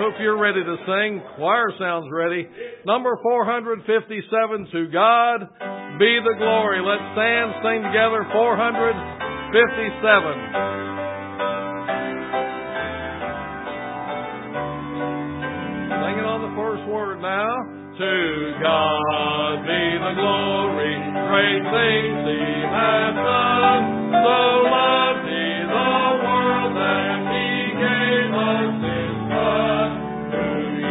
hope you're ready to sing. Choir sounds ready. Number 457, To God Be the Glory. Let's stand, sing together, 457. First word now. To God be the glory, great things He has done. So loved He the world that He gave us His Son, who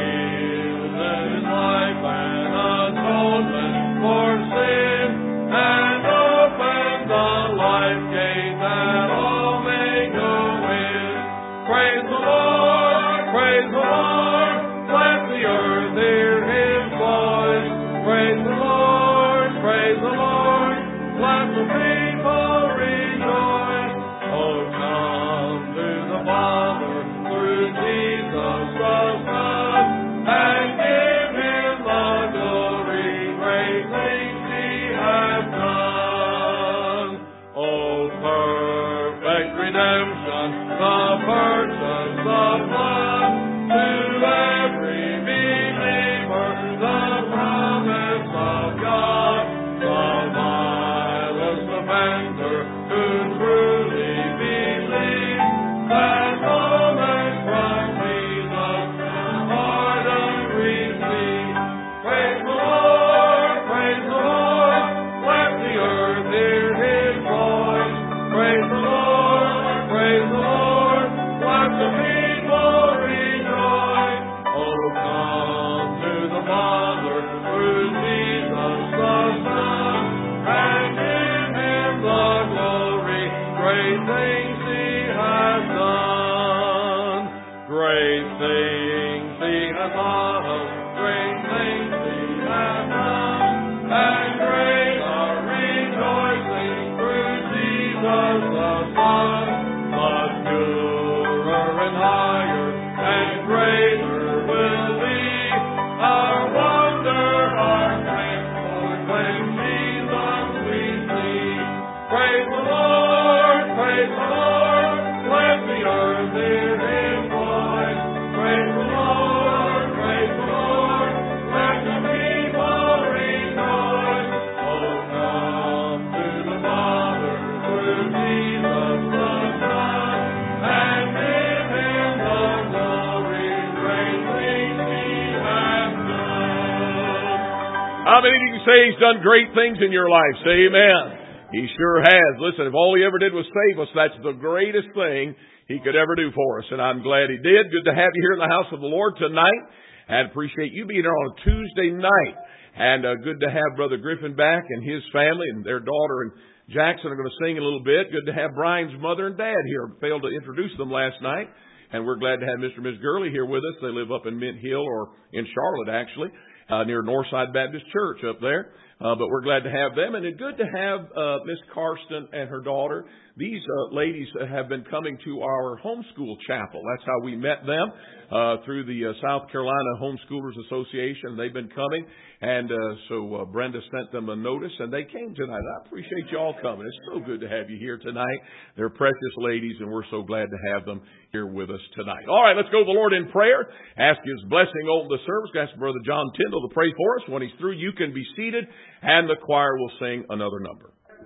yielded His life and atonement for sin, and opened the life gate that all may go in. Praise the Lord, praise the Lord. Let the earth hear His voice. Praise the Lord, praise the Lord. Let the people rejoice. Oh, come to the Father through Jesus the Son, and give Him the glory. Great things He has done. Oh, perfect redemption, the purchase of blood. To every believer, the promise of God, the vilest offender who truly believes that moment from Jesus pardon receive. Praise the Lord, praise the Lord. Let the earth hear His voice. Praise the Lord, praise the Lord. Let the people rejoice. Oh, come to the Father through Jesus the Son, and give Him the glory. Great things He has done. Great things He has done. Great things He has done. And great are rejoicing through Jesus the Son. But purer and higher and greater will be our wonder, our transport when Jesus we see. Praise the Lord, praise the Lord. Let the earth hear His voice. Praise the Lord, praise the Lord. Let the people rejoice. Oh, come to the Father through Jesus the Son, and give Him the glory. Great things He has done. How many of you can say He's done great things in your life? Say amen. He sure has. Listen, if all He ever did was save us, that's the greatest thing He could ever do for us. And I'm glad He did. Good to have you here in the house of the Lord tonight. And appreciate you being here on a Tuesday night. And good to have Brother Griffin back and his family and their daughter and Jackson are going to sing a little bit. Good to have Brian's mother and dad here. Failed to introduce them last night. And we're glad to have Mr. and Ms. Gurley here with us. They live up in Mint Hill, or in Charlotte, actually, near Northside Baptist Church up there. But we're glad to have them. And it's good to have Miss Karsten and her daughter. These ladies have been coming to our homeschool chapel. That's how we met them, through the South Carolina Homeschoolers Association. They've been coming. And so Brenda sent them a notice, and they came tonight. I appreciate you all coming. It's so good to have you here tonight. They're precious ladies, and we're so glad to have them here with us tonight. All right, let's go to the Lord in prayer. Ask His blessing over the service. Ask Brother John Tyndall to pray for us. When he's through, you can be seated, and the choir will sing another number.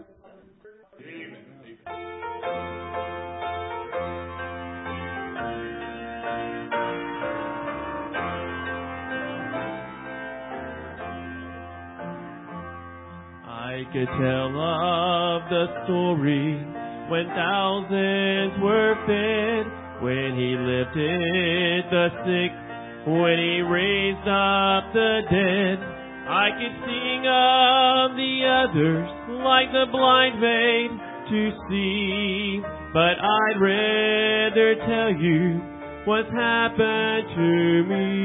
I could tell of the story when thousands were fed, when He lifted the sick, when He raised up the dead. I could sing of the others like the blind made to see, but I'd rather tell you what's happened to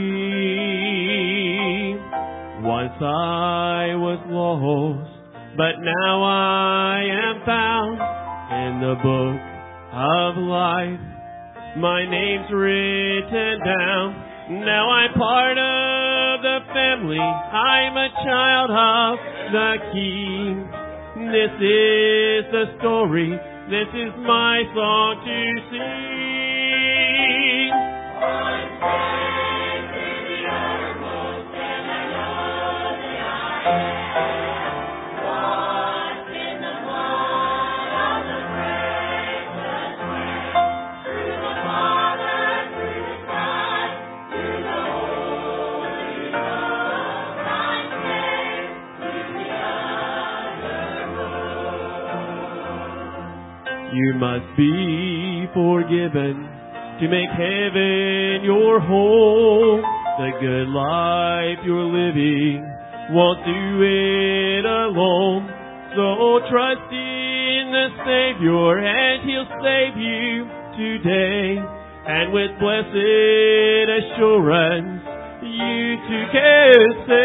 me. Once I was lost, but now I am found in the book of life. My name's written down. Now I'm part of the family. I'm a child of the King. This is the story. This is my song to sing. be forgiven, to make heaven your home. The good life you're living won't do it alone. So trust in the Savior and He'll save you today. And with blessed assurance, you too can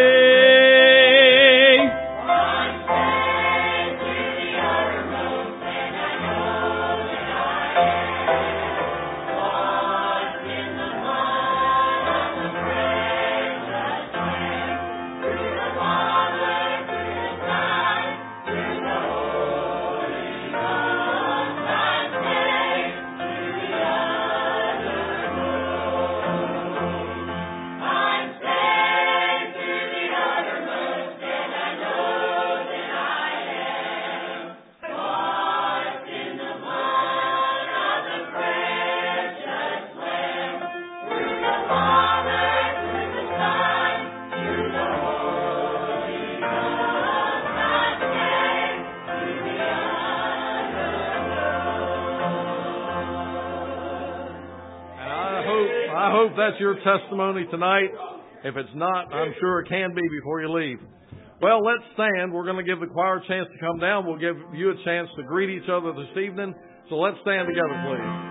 say, I'm saved to the uttermost, and I know that I am washed in the blood of the precious Lamb. Through the Father, through the Son, through the Holy Ghost, I'm saved to the I hope that's your testimony tonight. If it's not, I'm sure it can be before you leave. Well, let's stand. We're going to give the choir a chance to come down. We'll give you a chance to greet each other this evening. So let's stand together, please.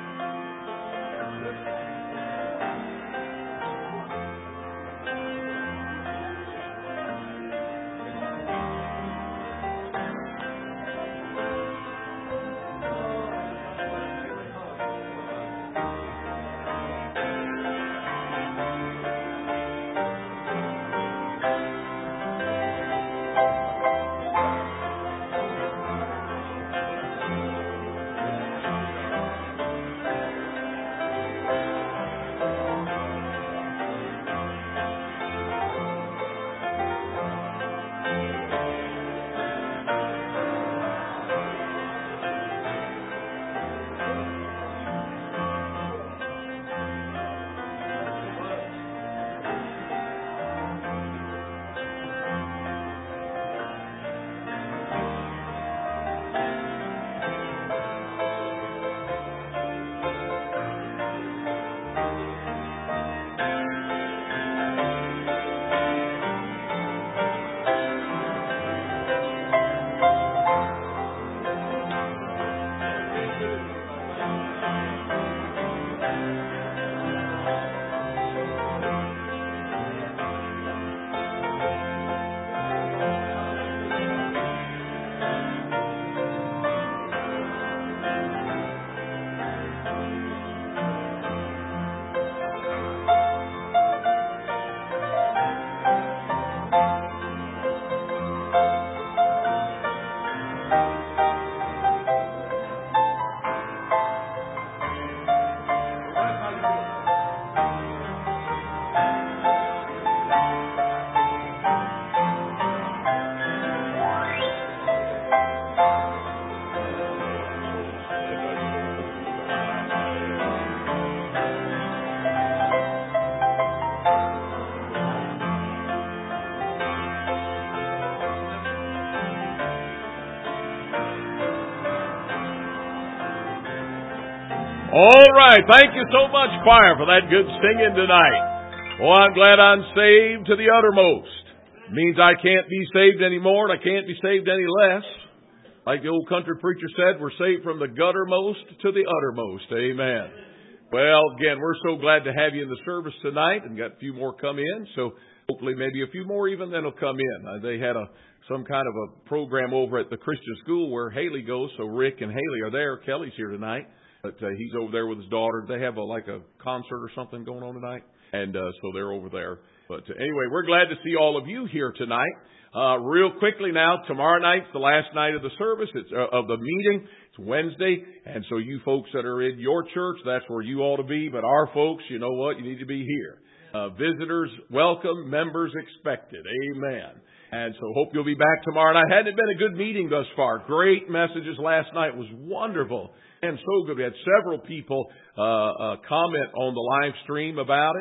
All right. Thank you so much, choir, for that good singing tonight. Oh, I'm glad I'm saved to the uttermost. It means I can't be saved anymore, and I can't be saved any less. Like the old country preacher said, we're saved from the guttermost to the uttermost. Amen. Well, again, we're so glad to have you in the service tonight, and got a few more come in. So hopefully maybe a few more even then will come in. They had some kind of a program over at the Christian school where Haley goes, so Rick and Haley are there. Kelly's here tonight. But he's over there with his daughter. They have like a concert or something going on tonight. And so they're over there. But anyway, we're glad to see all of you here tonight. Real quickly now, tomorrow night's the last night of the service. It's of the meeting. It's Wednesday. And so you folks that are in your church, that's where you ought to be. But our folks, you know what? You need to be here. Visitors welcome, members expected. Amen. And so hope you'll be back tomorrow night. Hadn't it been a good meeting thus far? Great messages last night. It was wonderful. And so good. We had several people comment on the live stream about it.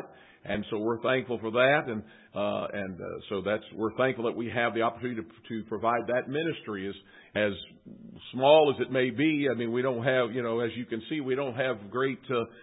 And so we're thankful for that, so we're thankful that we have the opportunity to provide that ministry, as small as it may be. I mean, we don't have, as you can see, we don't have great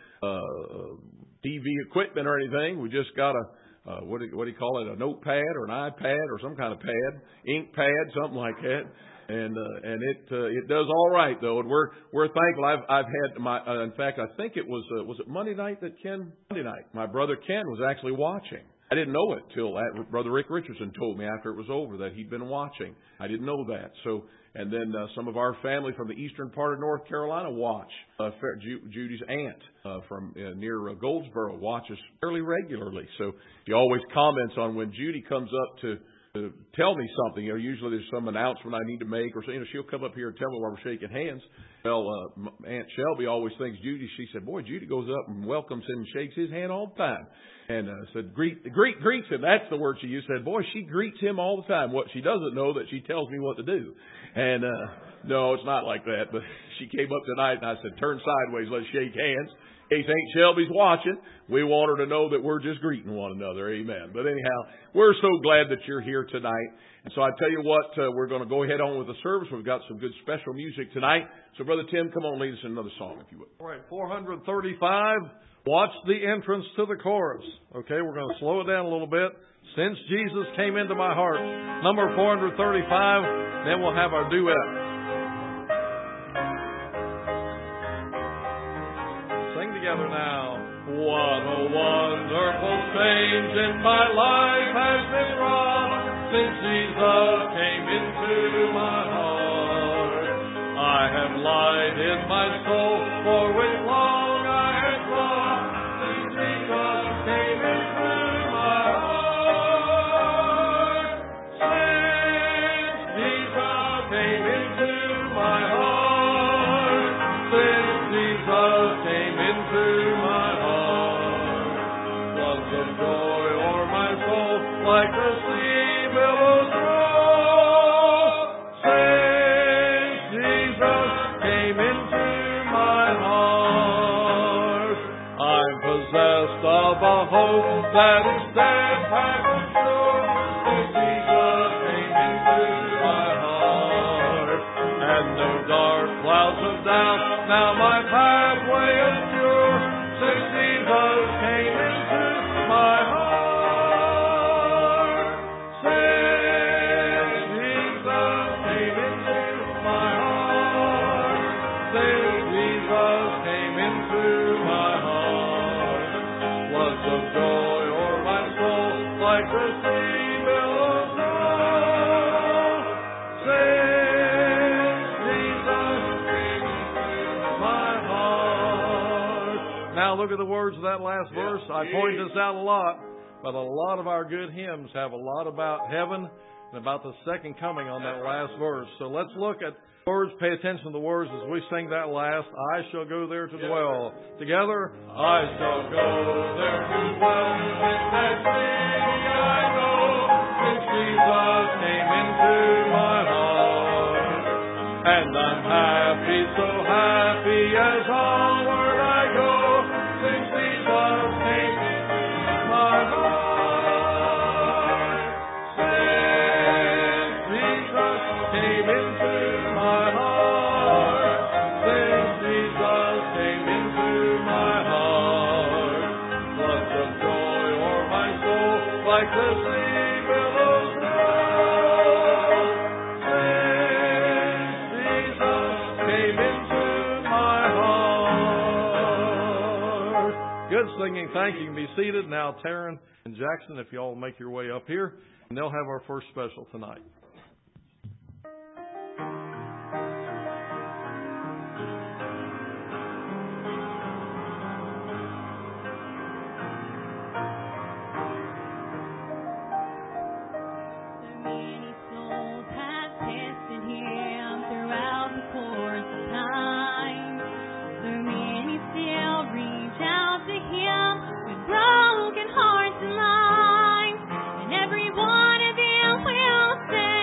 TV equipment or anything. We just got a what do you call it? A notepad or an iPad or some kind of pad, ink pad, something like that. And it does all right though, and we're thankful. I've had my in fact, I think it was it Monday night Monday night my brother Ken was actually watching. I didn't know it till Brother Rick Richardson told me after it was over that he'd been watching. I didn't know that. So, and then some of our family from the eastern part of North Carolina watch. Judy's aunt from near Goldsboro watches fairly regularly. So he always comments on when Judy comes up to tell me something. Usually there's some announcement I need to make, or she'll come up here and tell me while we're shaking hands. Well, Aunt Shelby always thinks Judy. She said, "Boy, Judy goes up and welcomes him and shakes his hand all the time." And said, greets him. That's the word she used. Said, "Boy, she greets him all the time." What she doesn't know that she tells me what to do. And no, it's not like that. But she came up tonight and I said, "Turn sideways, let's shake hands." In case Aunt Shelby's watching, we want her to know that we're just greeting one another. Amen. But anyhow, we're so glad that you're here tonight. And so I tell you what, we're going to go ahead on with the service. We've got some good special music tonight. So Brother Tim, come on, lead us in another song, if you would. All right, 435. Watch the entrance to the chorus. Okay, we're going to slow it down a little bit. Since Jesus Came Into My Heart. Number 435. Then we'll have our duet. Together now. What a wonderful change in my life has been wrought since Jesus came into my heart. I have light in my soul, for which long I had sought, since Jesus came into my heart. Since Jesus came into my heart. Since Jesus came into my heart, floods of joy o'er my soul, like the sea billows roll. Since Jesus came into my heart, I'm possessed of a hope that is steadfast and sure. Since Jesus came into my heart, and no dark clouds of doubt now my pathway is pure. Since Jesus came into my heart. Since Jesus came into my heart. Since Jesus came into my heart. Floods of joy o'er my soul, like the sea billows roll. Since Jesus came into my heart. Now look at the words of that last verse. I point this out a lot, but a lot of our good hymns have a lot about heaven and about the second coming on that last verse. So let's look at words, pay attention to the words as we sing that last. I shall go there to dwell. Together. I shall go there to dwell in that city I know, since Jesus came into my heart. And I'm happy, so happy as onward I go, since Jesus came into my heart. Since Jesus came into my heart. Since Jesus came into my heart. Floods of joy o'er my soul, like the sea billows roll. Since Jesus came into my heart. Good singing. Thank you. You can be seated. Now, Taryn and Jackson, if you all make your way up here, and they'll have our first special tonight. Broken hearts and minds, and every one of them will say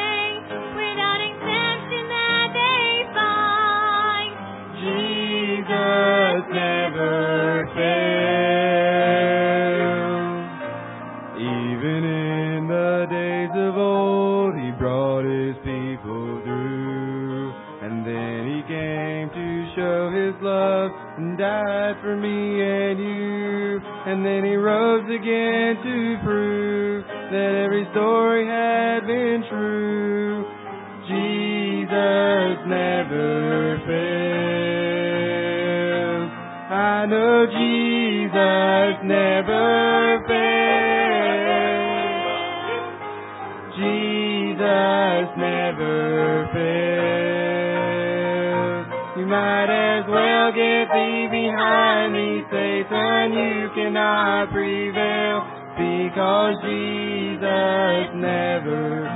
died for me and you, and then He rose again to prove that every story had been true. Jesus never fails. I know Jesus never fails. Jesus never fails. You might as well get thee behind me, Satan, you cannot prevail, because Jesus never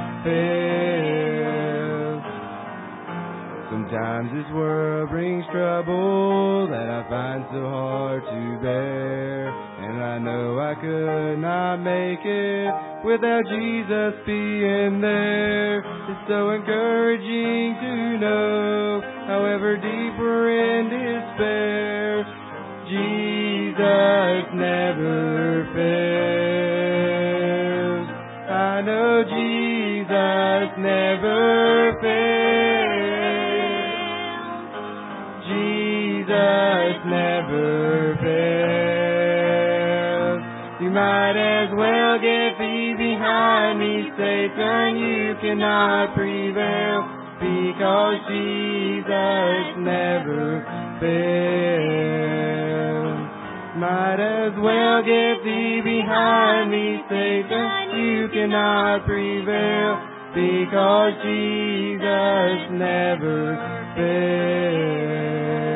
fails. Sometimes this world brings trouble that I find so hard to bear, and I know I could not make it without Jesus being there. It's so encouraging to know, however deep we're in despair, Jesus never fails. I know Jesus never fails. Jesus never fails. You might as well get thee behind me, Satan, you cannot prevail, because Jesus never fails. Might as well get thee behind me, Satan, you cannot prevail, because Jesus never fails.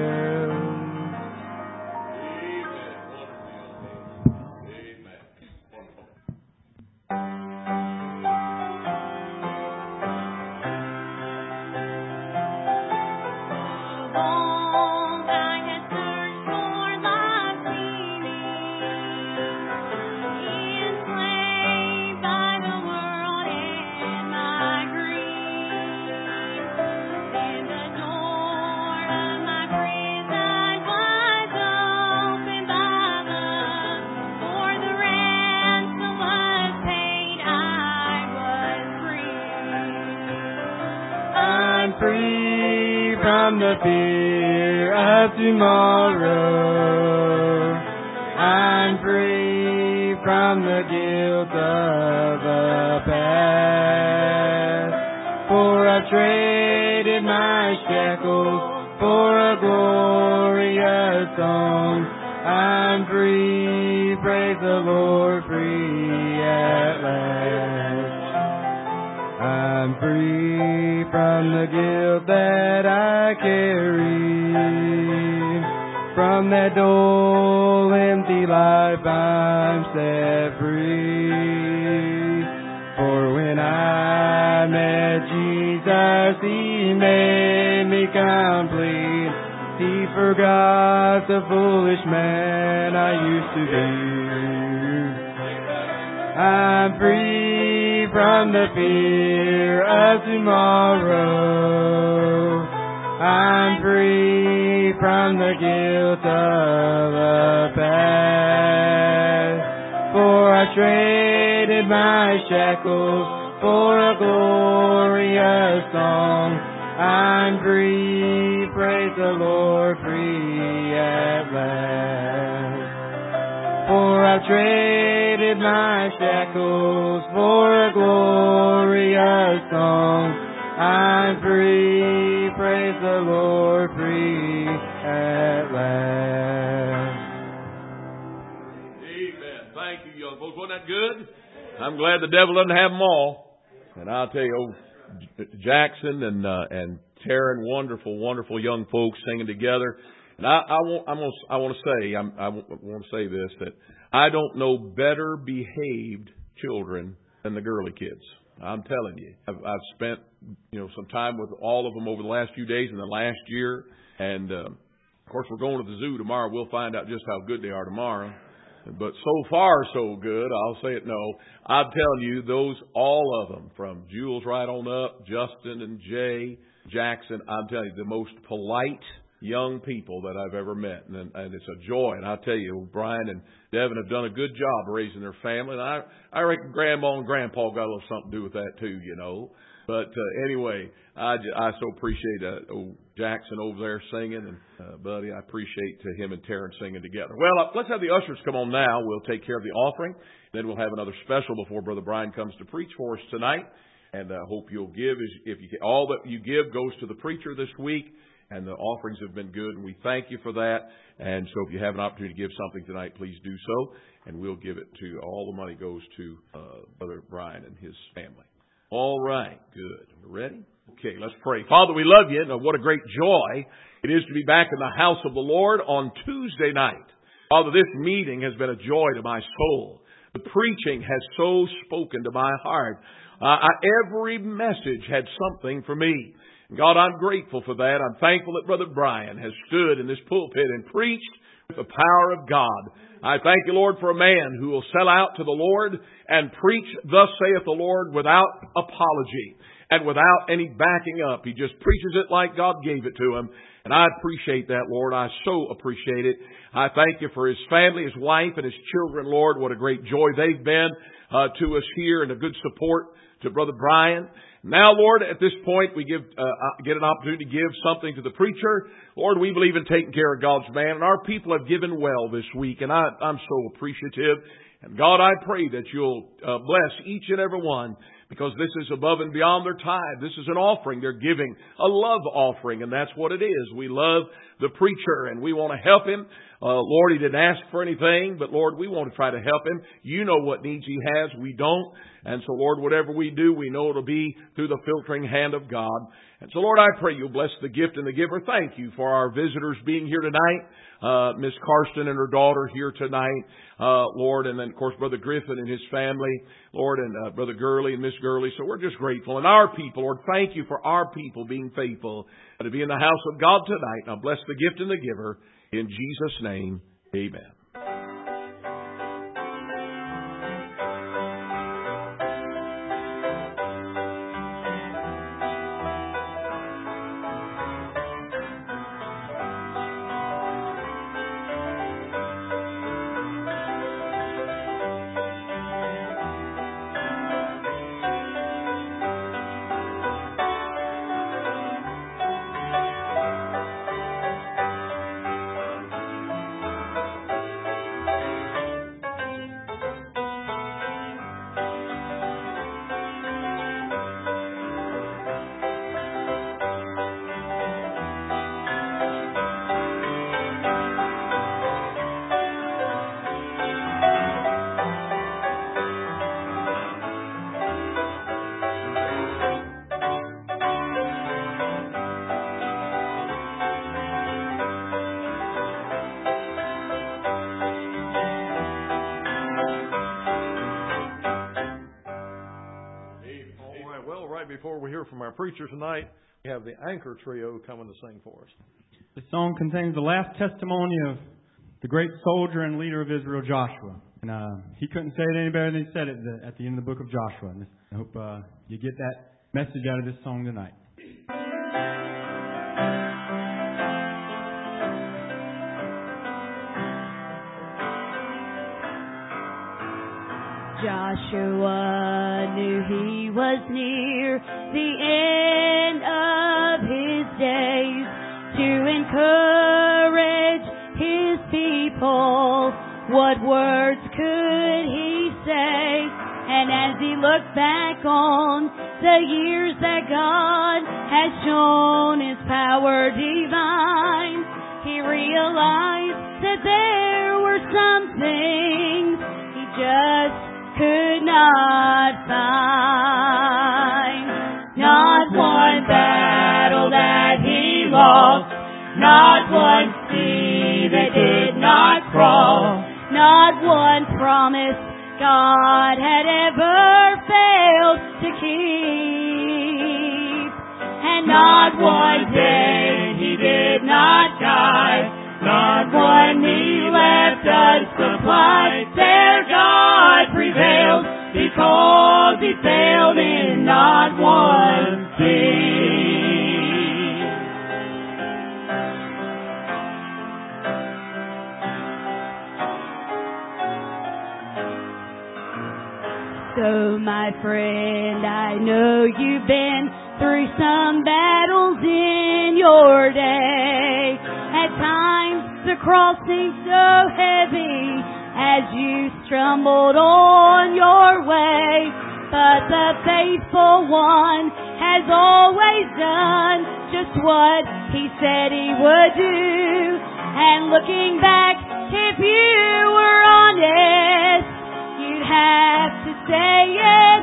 Free from the fear of tomorrow. I'm free from the guilt of the past. For I've traded my shackles for a glorious song. I'm free, praise the Lord, free at last. I'm free from the guilt that I carry. From that dull, empty life I'm set free. For when I met Jesus, He made me complete. He forgot the foolish man I used to be. I'm free from the fear of tomorrow. I'm free from the guilt of the past. For I traded my shackles for a glorious song. I'm free, praise the Lord, free at last. For I've traded my shackles for a glorious song. I'm free, praise the Lord, free at last. Amen. Thank you, young folks. Wasn't that good? I'm glad the devil doesn't have them all. And I'll tell you, old Jackson and Taryn, wonderful young folks singing together. And I want to say this, that I don't know better behaved children than the girly kids. I'm telling you, I've spent some time with all of them over the last few days and the last year, and of course we're going to the zoo tomorrow. We'll find out just how good they are tomorrow. But so far so good. I'll say it no. I'm telling you, all of them, from Jules right on up, Justin and Jay, Jackson, I'm telling you, the most polite young people that I've ever met. And it's a joy. And I tell you, Brian and Devin have done a good job raising their family. And I reckon Grandma and Grandpa got a little something to do with that too, But anyway, I so appreciate old Jackson over there singing, and buddy, I appreciate him and Terrence singing together. Well, let's have the ushers come on now. We'll take care of the offering. Then we'll have another special before Brother Brian comes to preach for us tonight. And I hope you'll give. If you all that you give goes to the preacher this week, and the offerings have been good, and we thank you for that. And so if you have an opportunity to give something tonight, please do so, and we'll give it to, all the money goes to Brother Brian and his family. All right, good. We're ready? Okay, let's pray. Father, we love you, and what a great joy it is to be back in the house of the Lord on Tuesday night. Father, this meeting has been a joy to my soul. The preaching has so spoken to my heart. Every message had something for me. God, I'm grateful for that. I'm thankful that Brother Brian has stood in this pulpit and preached with the power of God. I thank you, Lord, for a man who will sell out to the Lord and preach, thus saith the Lord, without apology and without any backing up. He just preaches it like God gave it to him. And I appreciate that, Lord. I so appreciate it. I thank you for his family, his wife, and his children, Lord. What a great joy they've been to us here, and a good support to Brother Brian. Now, Lord, at this point, we get an opportunity to give something to the preacher. Lord, we believe in taking care of God's man, and our people have given well this week, and I'm so appreciative. And God, I pray that you'll bless each and every one, because this is above and beyond their tithe. This is an offering. They're giving a love offering, and that's what it is. We love the preacher, and we want to help him. Lord, he didn't ask for anything, but Lord, we want to try to help him. You know what needs he has. We don't. And so, Lord, whatever we do, we know it'll be through the filtering hand of God. And so, Lord, I pray you'll bless the gift and the giver. Thank you for our visitors being here tonight. Miss Karsten and her daughter here tonight, Lord, and then, of course, Brother Griffin and his family, Lord, and Brother Gurley and Miss Gurley. So we're just grateful. And our people, Lord, thank you for our people being faithful to be in the house of God tonight. Now bless the gift and the giver. In Jesus' name, amen. Before we hear from our preacher tonight, we have the Anchor Trio coming to sing for us. This song contains the last testimony of the great soldier and leader of Israel, Joshua. And he couldn't say it any better than he said it at the end of the book of Joshua. And I hope you get that message out of this song tonight. Joshua knew he was near the end of his days to encourage his people. What words could he say? And as he looked back on the years that God had shown his power divine, he realized that there were some things he just could not find. Not one battle that he lost, not one sea that did not cross, not one promise God had ever failed to keep, and not one day he did not die, not one need left unsupplied. Their God prevailed because he failed in not one thing. So my friend, I know you've been through some battles in your day. At times the cross seems so heavy as you stumbled on your way. But the faithful one has always done just what he said he would do. And looking back, if you were honest, you'd have to say it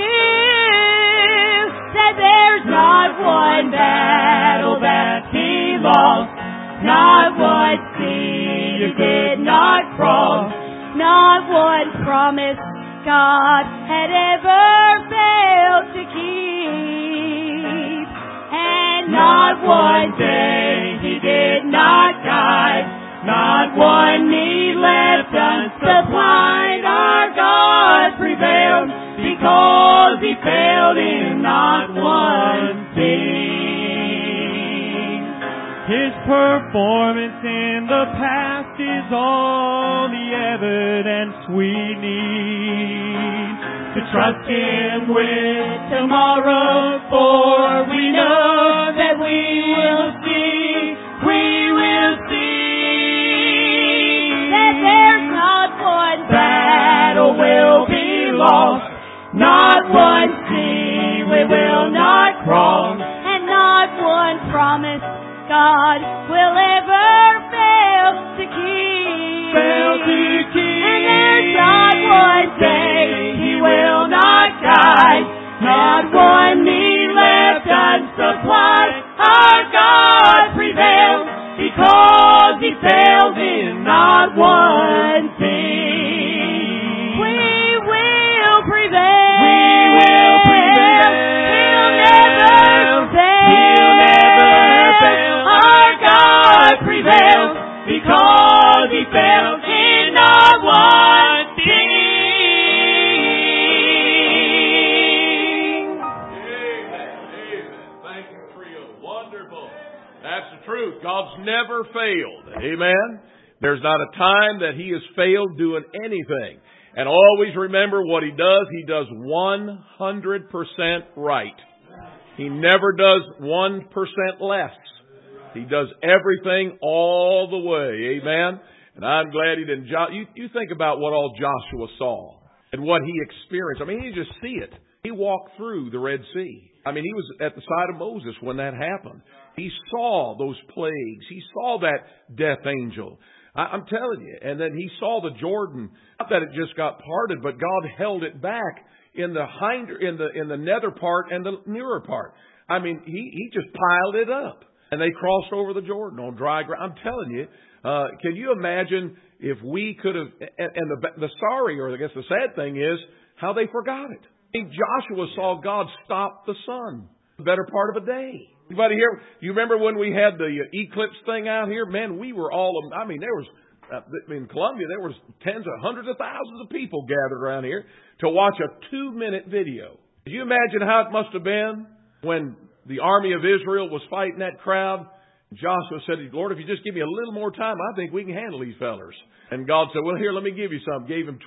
too. That there's not one battle that he lost, not one sea he did not cross, not one promise God had ever failed to keep. And not one day he did not guide, not one need left unsupplied. Our God prevailed because he failed in not one thing. His performance in the past is all the evidence we need to trust him with tomorrow, for we know that we will see that there's not one battle will be lost, not one sea we will not cross, and not one promise God will ever fail to keep. And there's not one day he will not guide, not one need left unsupplied. Our God prevails because he fails in not one thing. We will prevail. We will prevail. He'll never fail. He'll never fail. Our God prevails because he fails in not one thing. Amen. Thank you, trio. Wonderful. That's the truth. God's never failed. Amen. There's not a time that he has failed doing anything. And always remember what he does 100% right. He never does 1% less. He does everything all the way. Amen. And I'm glad he didn't. You think about what all Joshua saw and what he experienced. I mean, you just see it. He walked through the Red Sea. I mean, he was at the side of Moses when that happened. He saw those plagues. He saw that death angel. I'm telling you. And then he saw the Jordan. Not that it just got parted, but God held it back in the nether part and the nearer part. I mean, he just piled it up. And they crossed over the Jordan on dry ground. I'm telling you, can you imagine if we could have, and the sorry, or I guess the sad thing is, how they forgot it. I mean, Joshua saw God stop the sun the better part of a day. Anybody here? You remember when we had the eclipse thing out here? Man, we were all, I mean, there was, in Columbia, there was tens of hundreds of thousands of people gathered around here to watch a 2-minute video. Can you imagine how it must have been when the army of Israel was fighting that crowd? Joshua said, Lord, if you just give me a little more time, I think we can handle these fellers. And God said, well, here, let me give you some. Gave him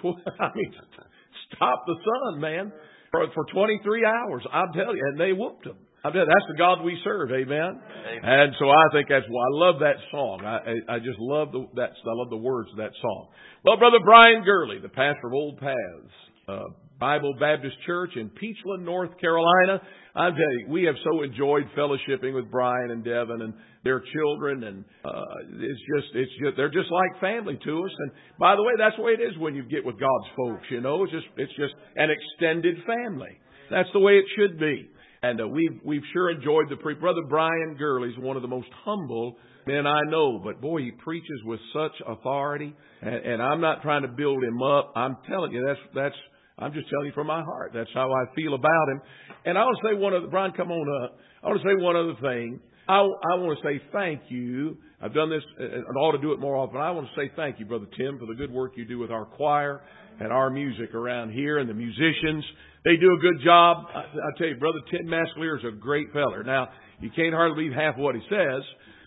stop the sun, man, for 23 hours. I'm telling you, and they whooped them. I'm telling you, that's the God we serve, amen? And so I think that's why I love that song. I just love I love the words of that song. Well, Brother Brian Gurley, the pastor of Old Paths Bible Baptist Church in Peachland, North Carolina. I'm telling you, we have so enjoyed fellowshipping with Brian and Devin and their children, and they're just like family to us. And by the way, that's the way it is when you get with God's folks. You know, it's just an extended family. That's the way it should be. And we've sure enjoyed Brother Brian Gurley is one of the most humble men I know. But boy, he preaches with such authority. And I'm not trying to build him up. I'm telling you, I'm just telling you from my heart. That's how I feel about him. And I want to say Brian, come on up. I want to say one other thing. I want to say thank you. I've done this and ought to do it more often. I want to say thank you, Brother Tim, for the good work you do with our choir and our music around here and the musicians. They do a good job. I tell you, Brother Tim Mascalier is a great feller. Now, you can't hardly believe half of what he says.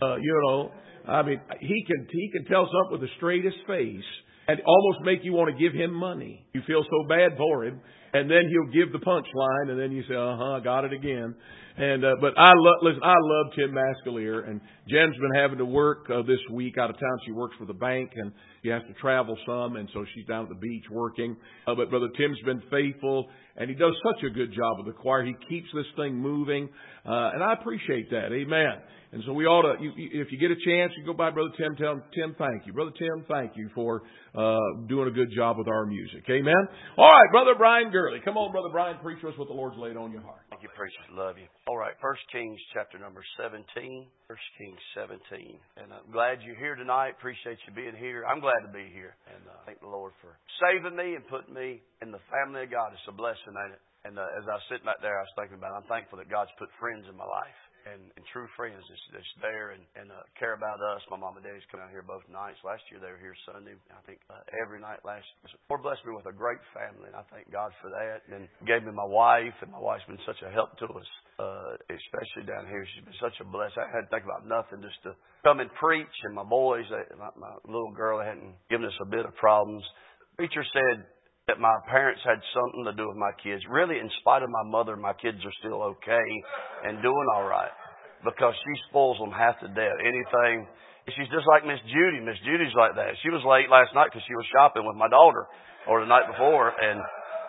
I mean, he can tell something with the straightest face and almost make you want to give him money. You feel so bad for him. And then he'll give the punchline, and then you say, I got it again. And but I love Tim Mascalier, and Jen's been having to work this week out of town. She works for the bank, and he has to travel some, and so she's down at the beach working. But Brother Tim's been faithful, and he does such a good job with the choir. He keeps this thing moving, and I appreciate that. Amen. And so we ought to, if you get a chance, you go by Brother Tim, tell him, Tim, thank you. Brother Tim, thank you for doing a good job with our music. Amen. All right, Brother Brian Gurley. Come on, Brother Brian, preach to us what the Lord's laid on your heart. Thank you, preacher. Love you. All right, 1 Kings chapter number 17. 1 Kings 17. And I'm glad you're here tonight. Appreciate you being here. I'm glad to be here. And thank the Lord for saving me and putting me in the family of God. It's a blessing, ain't it? And as I was sitting back there, I was thinking about it. I'm thankful that God's put friends in my life. And true friends that's there and care about us. My mom and daddy's come out here both nights. Last year they were here Sunday. I think every night last year. Lord blessed me with a great family, and I thank God for that. And gave me my wife, and my wife's been such a help to us, especially down here. She's been such a blessing. I had to think about nothing just to come and preach. And my boys, my little girl hadn't given us a bit of problems. The preacher said that my parents had something to do with my kids. Really, in spite of my mother, my kids are still okay and doing all right because she spoils them half to death. Anything. She's just like Miss Judy. Miss Judy's like that. She was late last night because she was shopping with my daughter, or the night before, and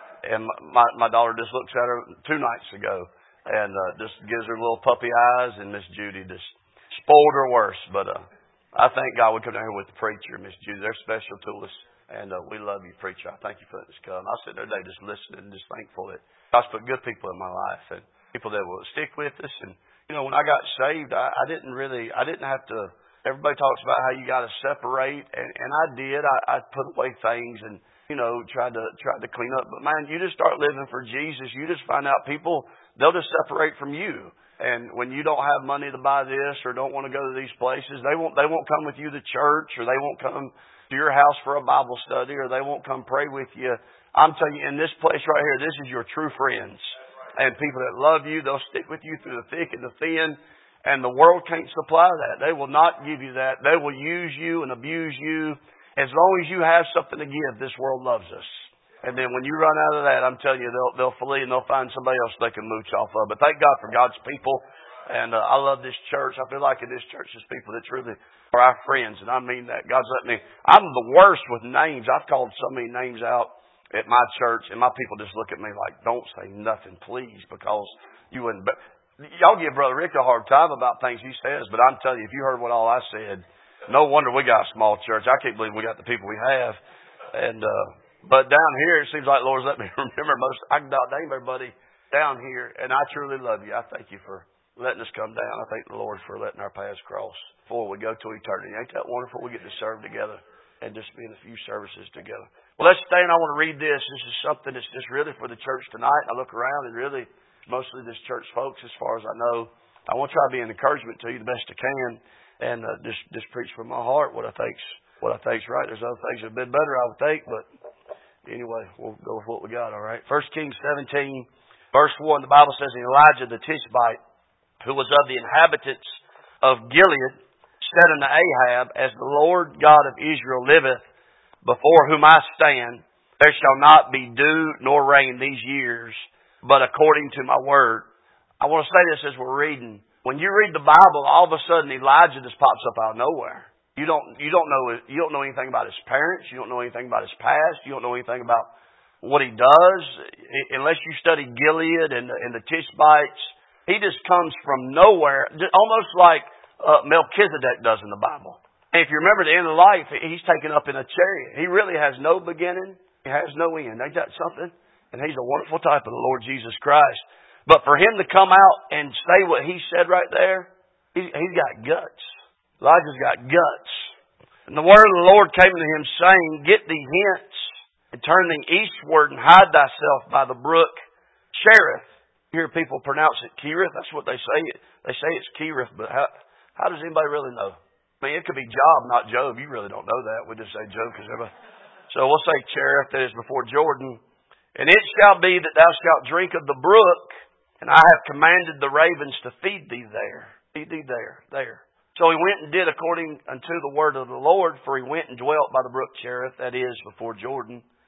my daughter just looks at her 2 nights ago and just gives her little puppy eyes, and Miss Judy just spoiled her worse. But I thank God we come down here with the preacher and Miss Judy. They're special to us. And we love you, preacher. I thank you for letting us come. I was sitting there today just listening and just thankful that God's put good people in my life and people that will stick with us. And, you know, when I got saved, I didn't have to, everybody talks about how you got to separate. And I did. I put away things and, you know, tried to clean up. But, man, you just start living for Jesus. You just find out people, they'll just separate from you. And when you don't have money to buy this or don't want to go to these places, they won't come with you to church, or they won't come to your house for a Bible study, or they won't come pray with you. I'm telling you, in this place right here, this is your true friends. And people that love you, they'll stick with you through the thick and the thin. And the world can't supply that. They will not give you that. They will use you and abuse you. As long as you have something to give, this world loves us. And then when you run out of that, I'm telling you, they'll flee and they'll find somebody else they can mooch off of. But thank God for God's people. And I love this church. I feel like in this church, there's people that truly are our friends. And I mean that. God's let me. I'm the worst with names. I've called so many names out at my church, and my people just look at me like, don't say nothing, please, because you wouldn't. But y'all give Brother Rick a hard time about things he says, but I'm telling you, if you heard what all I said, no wonder we got a small church. I can't believe we got the people we have. And but down here, it seems like the Lord's let me remember most. I can name everybody down here, and I truly love you. I thank you for letting us come down. I thank the Lord for letting our paths cross before we go to eternity. Ain't that wonderful? We get to serve together and just be in a few services together. Well, let's stand. I want to read this. This is something that's just really for the church tonight. I look around and really mostly this church folks, as far as I know. I want to try to be an encouragement to you the best I can, and just preach from my heart what I think's right. There's other things that have been better, I would think, but anyway, we'll go with what we got. All right. 1 Kings 17, verse 1. The Bible says, Elijah the Tishbite, who was of the inhabitants of Gilead, said unto Ahab, As the Lord God of Israel liveth, before whom I stand, there shall not be dew nor rain these years, but according to my word. I want to say this as we're reading. When you read the Bible, all of a sudden Elijah just pops up out of nowhere. You don't know anything about his parents. You don't know anything about his past. You don't know anything about what he does unless you study Gilead and the Tishbites. He just comes from nowhere, almost like Melchizedek does in the Bible. And if you remember the end of life, he's taken up in a chariot. He really has no beginning. He has no end. Ain't that something? And he's a wonderful type of the Lord Jesus Christ. But for him to come out and say what he said right there, he's got guts. Elijah's got guts. And the word of the Lord came to him, saying, Get thee hence, and turn thee eastward, and hide thyself by the brook Cherith. You hear people pronounce it Kerith. That's what they say. They say it's Kerith, but how does anybody really know? I mean, it could be Job, not Job. You really don't know that. We just say Job because everybody. So we'll say Cherith, that is before Jordan. And it shall be that thou shalt drink of the brook, and I have commanded the ravens to feed thee there. Feed thee there. So he went and did according unto the word of the Lord, for he went and dwelt by the brook Cherith, that is before Jordan.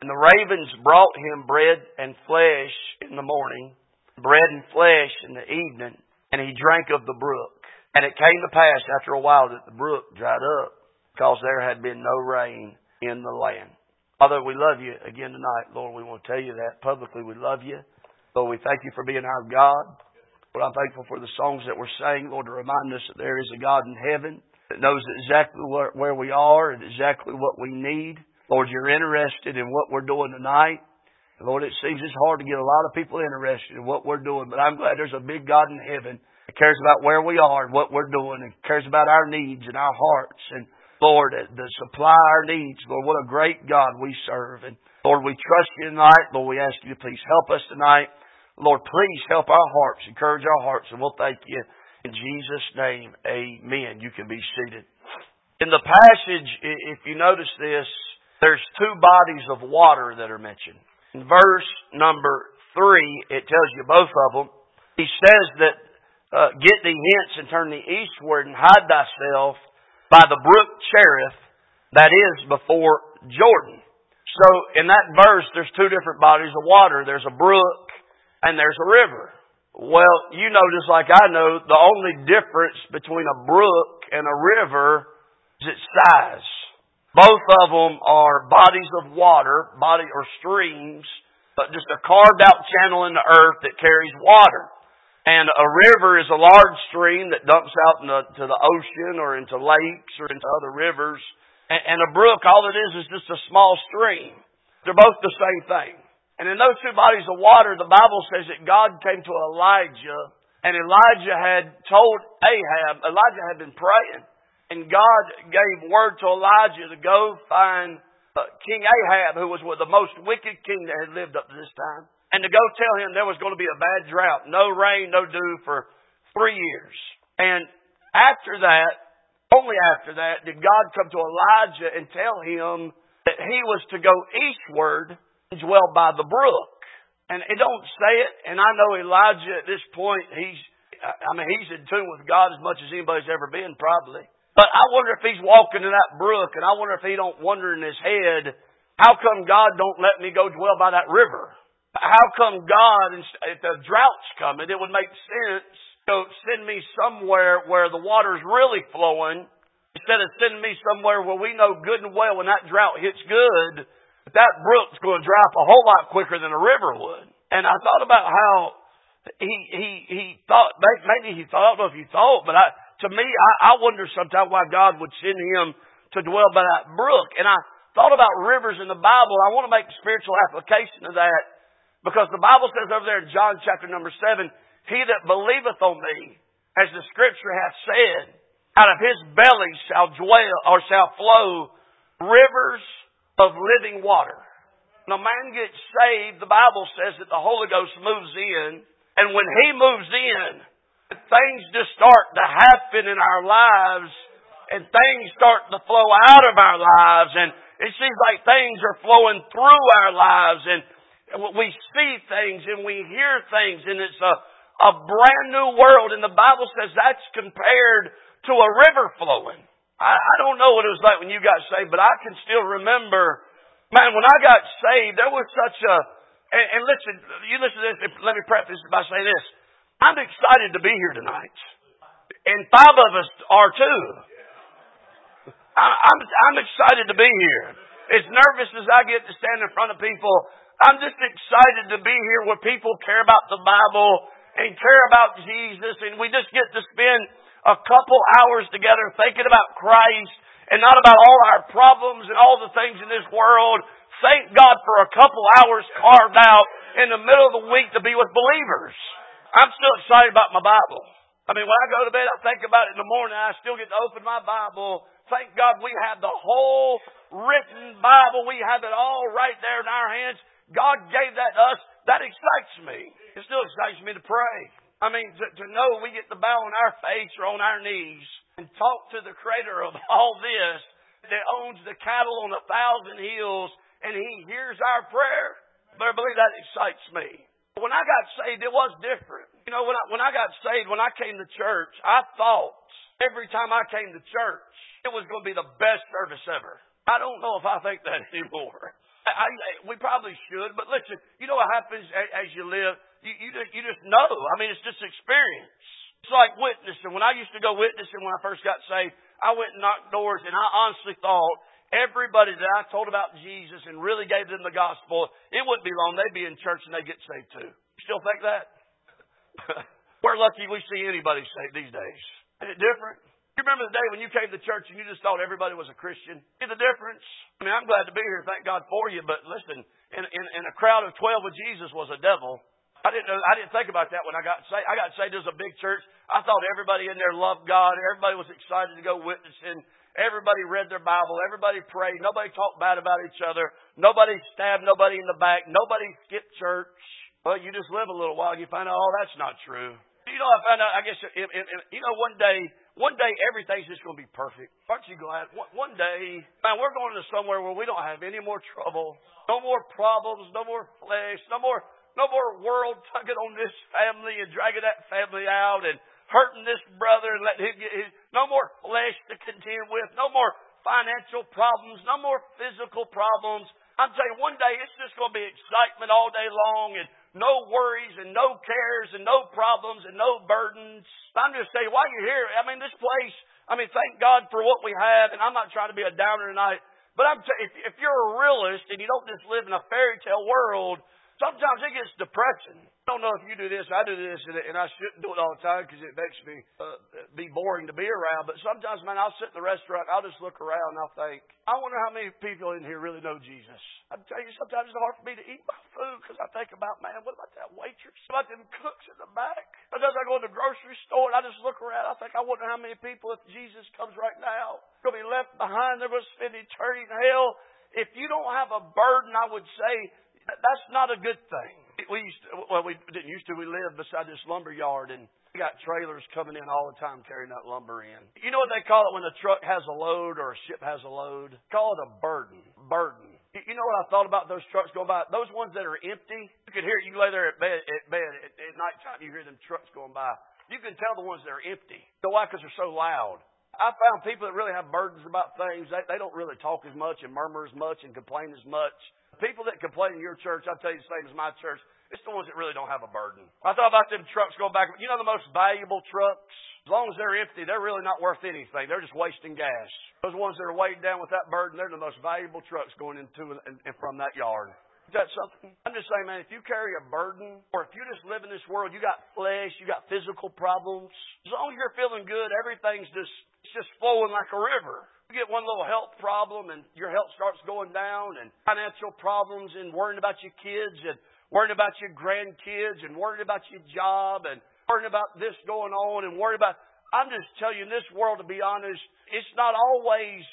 And the ravens brought him bread and flesh in the morning, bread and flesh in the evening, and he drank of the brook. And it came to pass after a while that the brook dried up, because there had been no rain in the land. Father, we love you again tonight. Lord, we want to tell you that publicly. We love you. Lord, we thank you for being our God. Lord, I'm thankful for the songs that we're saying, Lord, to remind us that there is a God in heaven that knows exactly where we are and exactly what we need. Lord, you're interested in what we're doing tonight. And Lord, it seems it's hard to get a lot of people interested in what we're doing, but I'm glad there's a big God in heaven that cares about where we are and what we're doing and cares about our needs and our hearts. And Lord, to supply our needs. Lord, what a great God we serve. And Lord, we trust you tonight. Lord, we ask you to please help us tonight. Lord, please help our hearts, encourage our hearts, and we'll thank you. In Jesus' name, amen. You can be seated. In the passage, if you notice this, there's two bodies of water that are mentioned. In verse number 3, it tells you both of them. He says that, get thee hence and turn thee eastward and hide thyself by the brook Cherith, that is before Jordan. So in that verse, there's two different bodies of water. There's a brook and there's a river. Well, you know just like I know, the only difference between a brook and a river is its size. Both of them are bodies of water, or streams, but just a carved out channel in the earth that carries water. And a river is a large stream that dumps out to the ocean or into lakes or into other rivers. And a brook, all it is just a small stream. They're both the same thing. And in those two bodies of water, the Bible says that God came to Elijah, and Elijah had told Ahab, Elijah had been praying, and God gave word to Elijah to go find King Ahab, who was the most wicked king that had lived up to this time, and to go tell him there was going to be a bad drought, no rain, no dew for 3 years. And after that, only after that, did God come to Elijah and tell him that he was to go eastward and dwell by the brook. And it don't say it, and I know Elijah at this point, he's in tune with God as much as anybody's ever been, probably. But I wonder if he's walking to that brook, and I wonder if he don't wonder in his head, how come God don't let me go dwell by that river? How come God, if the drought's coming, it would make sense to send me somewhere where the water's really flowing, instead of sending me somewhere where we know good and well when that drought hits good, that brook's going to dry up a whole lot quicker than a river would. And I thought about how he thought, maybe he thought, I don't know if he thought, but I wonder sometimes why God would send him to dwell by that brook. And I thought about rivers in the Bible. I want to make spiritual application of that, because the Bible says over there in John chapter number 7, he that believeth on me, as the scripture hath said, out of his belly shall flow rivers of living water. When a man gets saved, the Bible says that the Holy Ghost moves in, and when he moves in, things just start to happen in our lives, and things start to flow out of our lives, and it seems like things are flowing through our lives, and we see things and we hear things, and it's a brand new world. And the Bible says that's compared to a river flowing. I don't know what it was like when you got saved, but I can still remember, man, when I got saved, there was such a, and listen, you listen to this, let me preface by saying this. I'm excited to be here tonight. And 5 of us are too. I'm excited to be here. As nervous as I get to stand in front of people, I'm just excited to be here where people care about the Bible and care about Jesus, and we just get to spend a couple hours together thinking about Christ and not about all our problems and all the things in this world. Thank God for a couple hours carved out in the middle of the week to be with believers. I'm still excited about my Bible. I mean, when I go to bed, I think about it in the morning. I still get to open my Bible. Thank God we have the whole written Bible. We have it all right there in our hands. God gave that to us. That excites me. It still excites me to pray. I mean, to know we get to bow on our face or on our knees and talk to the Creator of all this that owns the cattle on 1,000 hills, and He hears our prayer. But I believe that excites me. When I got saved, it was different. You know, when I got saved, when I came to church, I thought every time I came to church, it was going to be the best service ever. I don't know if I think that anymore. We probably should, but listen, you know what happens as you live? You just know. I mean, it's just experience. It's like witnessing. When I used to go witnessing when I first got saved, I went and knocked doors, and I honestly thought everybody that I told about Jesus and really gave them the gospel, it wouldn't be long. They'd be in church and they'd get saved too. You still think that? We're lucky we see anybody saved these days. Is it different? You remember the day when you came to church and you just thought everybody was a Christian? See the difference? I mean, I'm glad to be here. Thank God for you. But listen, in a crowd of 12 with Jesus was a devil. I didn't think about that when I got saved. I got saved as a big church. I thought everybody in there loved God. Everybody was excited to go witnessing. Everybody read their Bible. Everybody prayed. Nobody talked bad about each other. Nobody stabbed nobody in the back. Nobody skipped church. Well, you just live a little while and you find out, oh, that's not true. You know, I found out, I guess, one day everything's just going to be perfect. Aren't you glad? One day, man, we're going to somewhere where we don't have any more trouble. No more problems. No more flesh. No more world tugging on this family and dragging that family out and hurting this brother and letting him get his. No more flesh to contend with. No more financial problems. No more physical problems. I'm telling you, one day it's just going to be excitement all day long and no worries and no cares and no problems and no burdens. I'm just saying, while you're here, I mean, this place, thank God for what we have. And I'm not trying to be a downer tonight, but if you're a realist and you don't just live in a fairy tale world, sometimes it gets depressing. I don't know if you do this. I do this, and I shouldn't do it all the time because it makes me be boring to be around. But sometimes, man, I'll sit in the restaurant, I'll just look around, and I'll think, I wonder how many people in here really know Jesus. I tell you, sometimes it's hard for me to eat my food because I think about, man, what about that waitress? What about them cooks in the back? Sometimes I go to the grocery store, and I just look around. I think, I wonder how many people, if Jesus comes right now, are going to be left behind. They're going to spend eternity in hell. If you don't have a burden, I would say, that's not a good thing. We didn't used to. We lived beside this lumber yard, and we got trailers coming in all the time carrying that lumber in. You know what they call it when a truck has a load or a ship has a load? They call it a burden. You know what I thought about those trucks going by? Those ones that are empty, you can hear it. You lay there at nighttime, you hear them trucks going by. You can tell the ones that are empty. You know why? Because they're so loud. I found people that really have burdens about things, they don't really talk as much and murmur as much and complain as much. People that complain in your church, I'll tell you the same as my church, it's the ones that really don't have a burden. I thought about them trucks going back. You know the most valuable trucks? As long as they're empty, they're really not worth anything. They're just wasting gas. Those ones that are weighed down with that burden, they're the most valuable trucks going into and from that yard. Is that something? I'm just saying, man, if you carry a burden, or if you just live in this world, you got flesh, you got physical problems, as long as you're feeling good, everything's just flowing like a river. You get one little health problem and your health starts going down, and financial problems, and worrying about your kids, and worrying about your grandkids, and worrying about your job, and worrying about this going on, and worrying about. I'm just telling you, in this world, to be honest, it's not always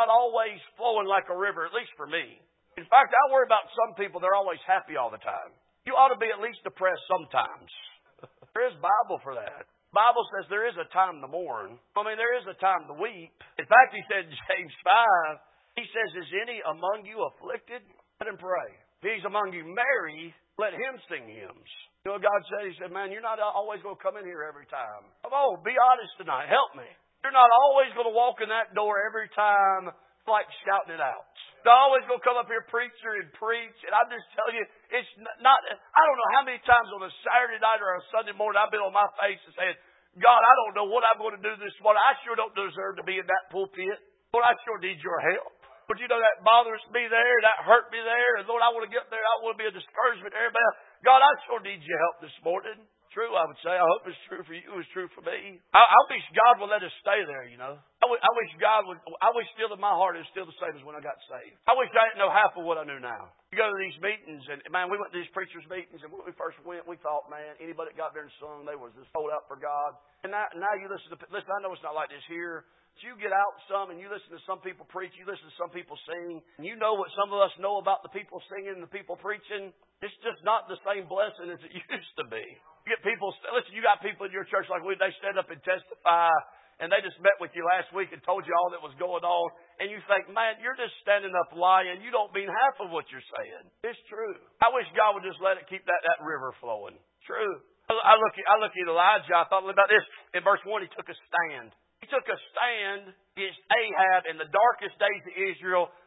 flowing like a river, at least for me. In fact, I worry about some people, they're always happy all the time. You ought to be at least depressed sometimes. There is Bible for that. The Bible says there is a time to mourn. There is a time to weep. In fact, he said in James 5, he says, is any among you afflicted? Let him pray. If he's among you merry, let him sing hymns. You know what God said? He said, man, you're not always going to come in here every time. Come on, be honest tonight. Help me. You're not always going to walk in that door every time like shouting it out. They're always going to come up here, preacher, and preach. And I'm just telling you, it's not, I don't know how many times on a Saturday night or a Sunday morning I've been on my face and saying, God, I don't know what I'm going to do this morning. I sure don't deserve to be in that pulpit. Lord, I sure need your help. But you know, that bothers me there, that hurt me there. And Lord, I want to get there. I want to be a discouragement to everybody. God, I sure need your help this morning. True, I would say. I hope it's true for you. It was true for me. I wish God would let us stay there, you know. I wish God would. I wish still in my heart it was still the same as when I got saved. I wish I didn't know half of what I knew now. You go to these meetings, and man, we went to these preachers' meetings, and when we first went, we thought, man, anybody that got there and sung, they was just sold out for God. And now you listen, I know it's not like this here. So you get out some and you listen to some people preach, you listen to some people sing, and you know what some of us know about the people singing and the people preaching. It's just not the same blessing as it used to be. You get people, listen, you got people in your church like they stand up and testify, and they just met with you last week and told you all that was going on, and you think, man, you're just standing up lying. You don't mean half of what you're saying. It's true. I wish God would just let it keep that river flowing. True. I look at Elijah. I thought about this. In verse 1, he took a stand. He took a stand against Ahab in the darkest days of Israel.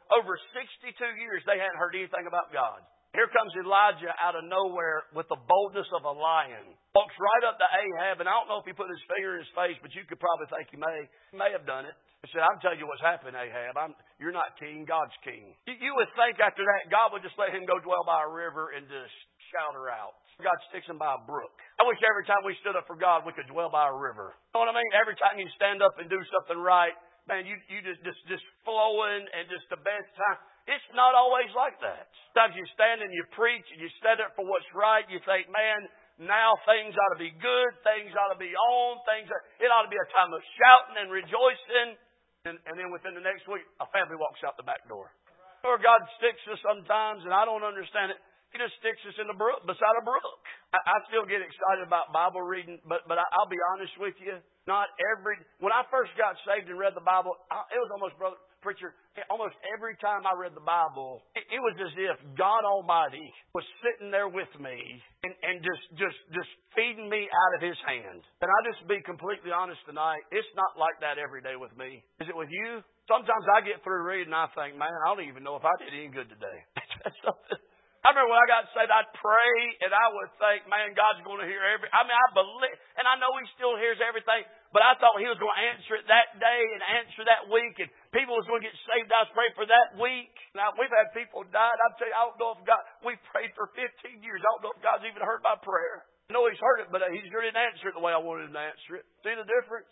over 62 years they hadn't heard anything about God. Here comes Elijah out of nowhere with the boldness of a lion. Walks right up to Ahab, and I don't know if he put his finger in his face, but you could probably think he may have done it. He said, I'll tell you what's happened, Ahab. You're not king, God's king. You would think after that, God would just let him go dwell by a river and just shout her out. God sticks him by a brook. I wish every time we stood up for God, we could dwell by a river. You know what I mean? Every time you stand up and do something right, man, you just flowing and just the best time. It's not always like that. Sometimes you stand and you preach and you stand up for what's right. You think, man, now things ought to be good. Things ought to be on. It ought to be a time of shouting and rejoicing. And then within the next week, a family walks out the back door. Or God sticks us sometimes, and I don't understand it. He just sticks us in the brook, beside a brook. I still get excited about Bible reading, but I'll be honest with you. When I first got saved and read the Bible, it was almost, brother preacher, almost every time I read the Bible, it was as if God Almighty was sitting there with me and just feeding me out of His hand. And I'll just be completely honest tonight. It's not like that every day with me. Is it with you? Sometimes I get through reading and I think, man, I don't even know if I did any good today. I remember when I got saved, I'd pray and I would think, man, God's going to hear I believe, and I know He still hears everything, but I thought He was going to answer it that day and answer that week, and people was going to get saved. I was praying for that week. Now, we've had people die. I'll tell you, I don't know if God, we've prayed for 15 years. I don't know if God's even heard my prayer. I know He's heard it, but He sure didn't answer it the way I wanted Him to answer it. See the difference?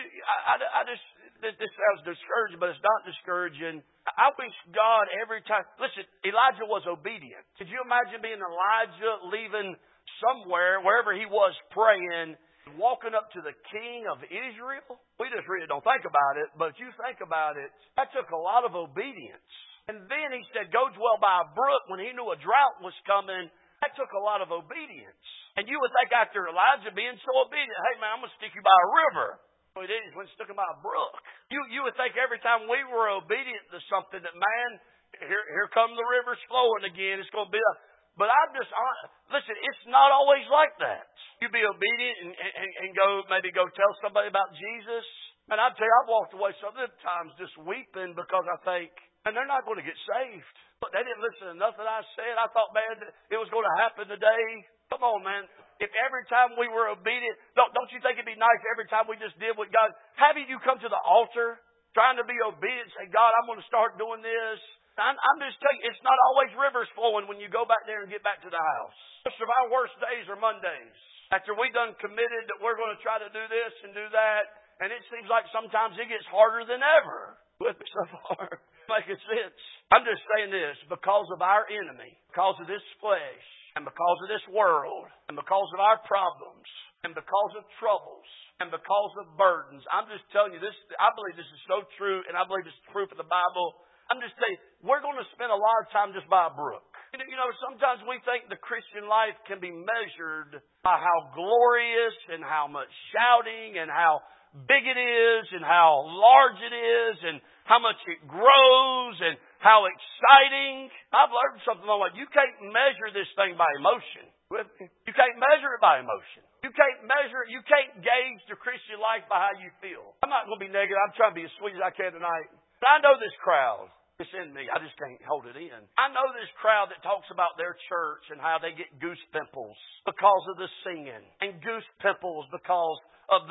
This sounds discouraging, but it's not discouraging. I wish God every time. Listen, Elijah was obedient. Could you imagine being Elijah leaving somewhere, wherever he was praying, walking up to the king of Israel? We just really don't think about it, but if you think about it, that took a lot of obedience. And then he said, go dwell by a brook when he knew a drought was coming. That took a lot of obedience. And you would think after Elijah being so obedient, hey man, I'm going to stick you by a river. What he did is when he stuck him by a brook. You would think every time we were obedient to something that, man, here come the rivers flowing again. It's going to be but I'm just honest. Listen, it's not always like that. You be obedient and maybe go tell somebody about Jesus. And I tell you, I've walked away sometimes just weeping because I think, and they're not going to get saved. But they didn't listen to nothing I said. I thought, man, it was going to happen today. Come on, man. If every time we were obedient, don't you think it'd be nice every time we just did what God, having you come to the altar, trying to be obedient, say, God, I'm going to start doing this. I'm just telling you, it's not always rivers flowing when you go back there and get back to the house. Most of our worst days are Mondays. After we done committed that we're going to try to do this and do that, and it seems like sometimes it gets harder than ever. With me so far. Making sense. I'm just saying this, because of our enemy, because of this flesh, and because of this world, and because of our problems, and because of troubles, and because of burdens. I'm just telling you this, I believe this is so true, and I believe this is true for the Bible. I'm just saying, we're going to spend a lot of time just by a brook. You know, sometimes we think the Christian life can be measured by how glorious and how much shouting and how big it is and how large it is and how much it grows and how exciting. I've learned something on that. You can't measure this thing by emotion. You can't measure it by emotion. You can't measure it. You can't gauge the Christian life by how you feel. I'm not going to be negative. I'm trying to be as sweet as I can tonight. But I know this crowd. It's in me. I just can't hold it in. I know this crowd that talks about their church and how they get goose pimples because of the singing, and goose pimples because of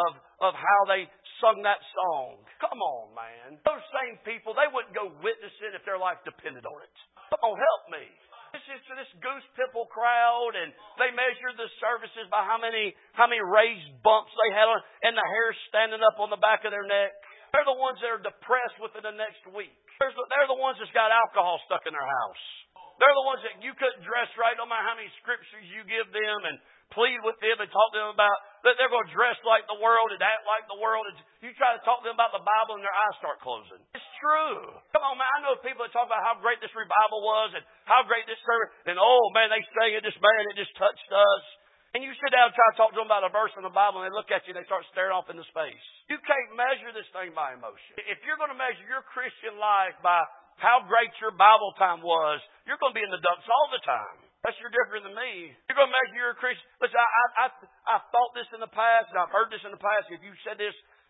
how they sung that song. Come on, man. Those same people, they wouldn't go witnessing if their life depended on it. Come on, help me. This is this goose pimple crowd, and they measure the services by how many raised bumps they had on, and the hair standing up on the back of their neck. They're the ones that are depressed within the next week. They're the ones that's got alcohol stuck in their house. They're the ones that you couldn't dress right, no matter how many scriptures you give them and plead with them and talk to them about that they're going to dress like the world and act like the world. And you try to talk to them about the Bible and their eyes start closing. It's true. Come on, man. I know people that talk about how great this revival was and how great this service. And, oh, man, they sang it. This man, it just touched us. And you sit down and try to talk to them about a verse in the Bible, and they look at you and they start staring off into space. You can't measure this thing by emotion. If you're going to measure your Christian life by how great your Bible time was, you're going to be in the dumps all the time. That's you're different than me. You're going to measure your Christian. Listen, I've thought this in the past, and I've heard this in the past. If you said this,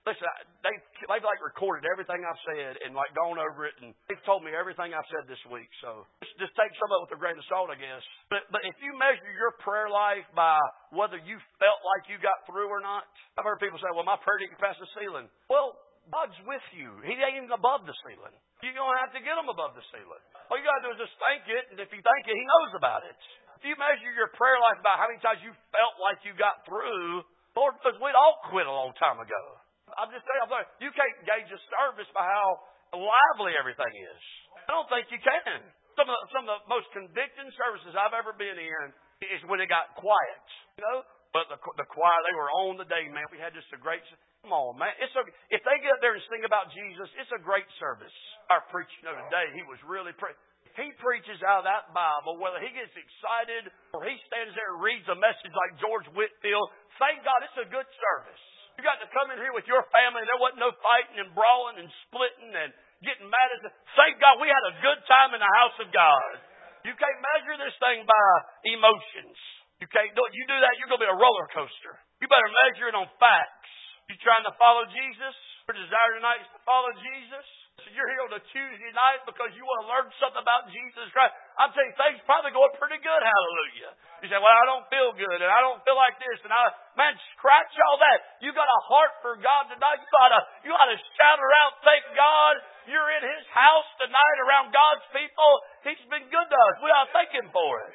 Listen, they've like recorded everything I've said and like gone over it, and they've told me everything I've said this week. So just take some of it with a grain of salt, I guess. But if you measure your prayer life by whether you felt like you got through or not, I've heard people say, "Well, my prayer didn't pass the ceiling." Well, God's with you. He ain't even above the ceiling. You're gonna have to get Him above the ceiling. All you gotta do is just think it, and if you think it, He knows about it. If you measure your prayer life by how many times you felt like you got through, Lord, because we'd all quit a long time ago. I'm just saying, you can't gauge a service by how lively everything is. I don't think you can. Some of the most convicting services I've ever been in is when it got quiet. You know, but the choir, they were on the day, man. We had just a great. Come on, man. If they get up there and sing about Jesus, it's a great service. Our preacher today, he was really he preaches out of that Bible, whether he gets excited or he stands there and reads a message like George Whitefield. Thank God, it's a good service. You got to come in here with your family, and there wasn't no fighting and brawling and splitting and getting mad at thank God we had a good time in the house of God. You can't measure this thing by emotions. You can't do it. You do that, you're going to be a roller coaster. You better measure it on facts. You trying to follow Jesus? Your desire tonight is to follow Jesus? So you're here on a Tuesday night because you want to learn something about Jesus Christ. I'm telling you, things probably going pretty good, hallelujah. You say, well, I don't feel good, and I don't feel like this, and man, scratch all that. You got a heart for God tonight. You ought to shout her out, thank God you're in His house tonight around God's people. He's been good to us. We ought to thank Him for it.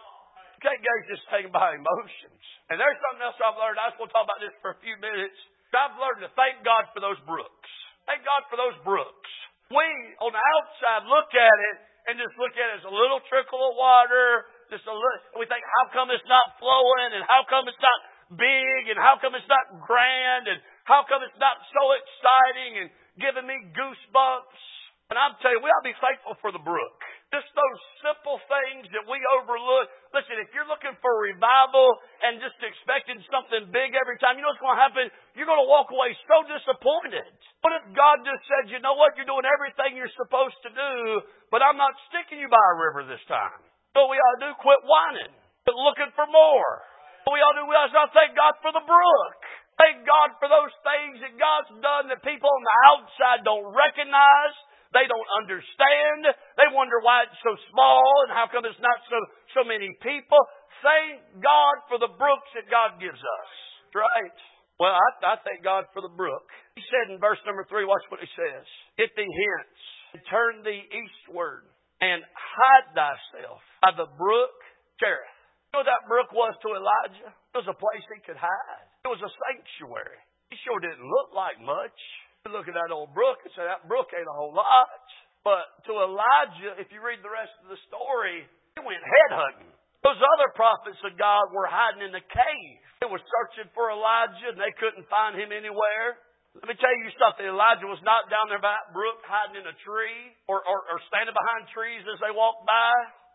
You can't gauge this thing by emotions. And there's something else I've learned. I just want to talk about this for a few minutes. I've learned to thank God for those brooks. Thank God for those brooks. We, on the outside, look at it and just look at it as a little trickle of water. Just a little. We think, how come it's not flowing? And how come it's not big? And how come it's not grand? And how come it's not so exciting and giving me goosebumps? And I'm telling you, we ought to be thankful for the brook. Just those simple things that we overlook. Listen, if you're looking for revival and just expecting something big every time, you know what's going to happen? You're going to walk away so disappointed. What if God just said, you know what? You're doing everything you're supposed to do, but I'm not sticking you by a river this time. So we ought to do, quit whining, but looking for more. What we ought to do, we ought to thank God for the brook. Thank God for those things that God's done that people on the outside don't recognize. They don't understand. They wonder why it's so small and how come it's not so many people. Thank God for the brooks that God gives us. Right? Well, I thank God for the brook. He said in verse number 3, watch what he says. Get thee hence, and turn thee eastward, and hide thyself by the brook Cherith. You know what that brook was to Elijah? It was a place he could hide. It was a sanctuary. It sure didn't look like much. You look at that old brook and say, that brook ain't a whole lot. But to Elijah, if you read the rest of the story, he went headhunting. Those other prophets of God were hiding in the cave. They were searching for Elijah, and they couldn't find him anywhere. Let me tell you something. Elijah was not down there by that brook hiding in a tree or standing behind trees as they walked by.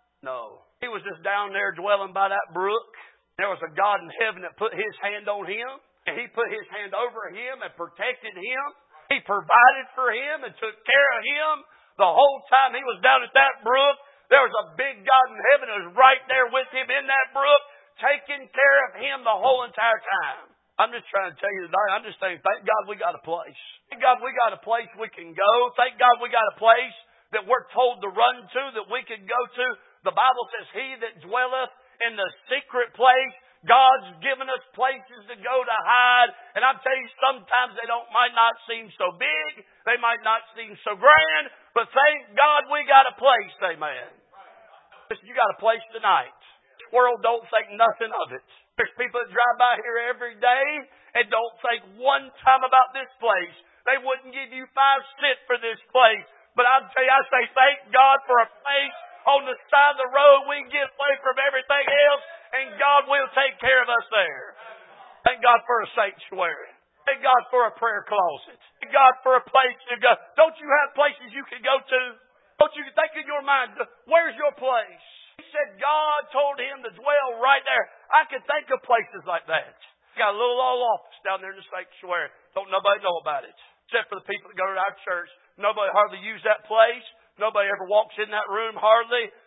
No. He was just down there dwelling by that brook. There was a God in heaven that put His hand on him, and He put His hand over him and protected him. He provided for him and took care of him the whole time he was down at that brook. There was a big God in heaven who was right there with him in that brook, taking care of him the whole entire time. I'm just trying to tell you tonight, I'm just saying, thank God we got a place. Thank God we got a place we can go. Thank God we got a place that we're told to run to, that we can go to. The Bible says, he that dwelleth in the secret place, God's given us places to go to hide. And I'm telling you, sometimes they might not seem so big. They might not seem so grand. But thank God we got a place, amen. Listen, you got a place tonight. This world don't think nothing of it. There's people that drive by here every day and don't think one time about this place. They wouldn't give you 5 cents for this place. But I'll tell you, I say thank God for a place on the side of the road. We can get away from everything else, and God will take care of us there. Thank God for a sanctuary. Thank God for a prayer closet. Thank God for a place to go. Don't you have places you can go to? Don't you think in your mind, where's your place? He said God told him to dwell right there. I can think of places like that. Got a little old office down there in the sanctuary. Don't nobody know about it. Except for the people that go to our church. Nobody hardly use that place. Nobody ever walks in that room hardly.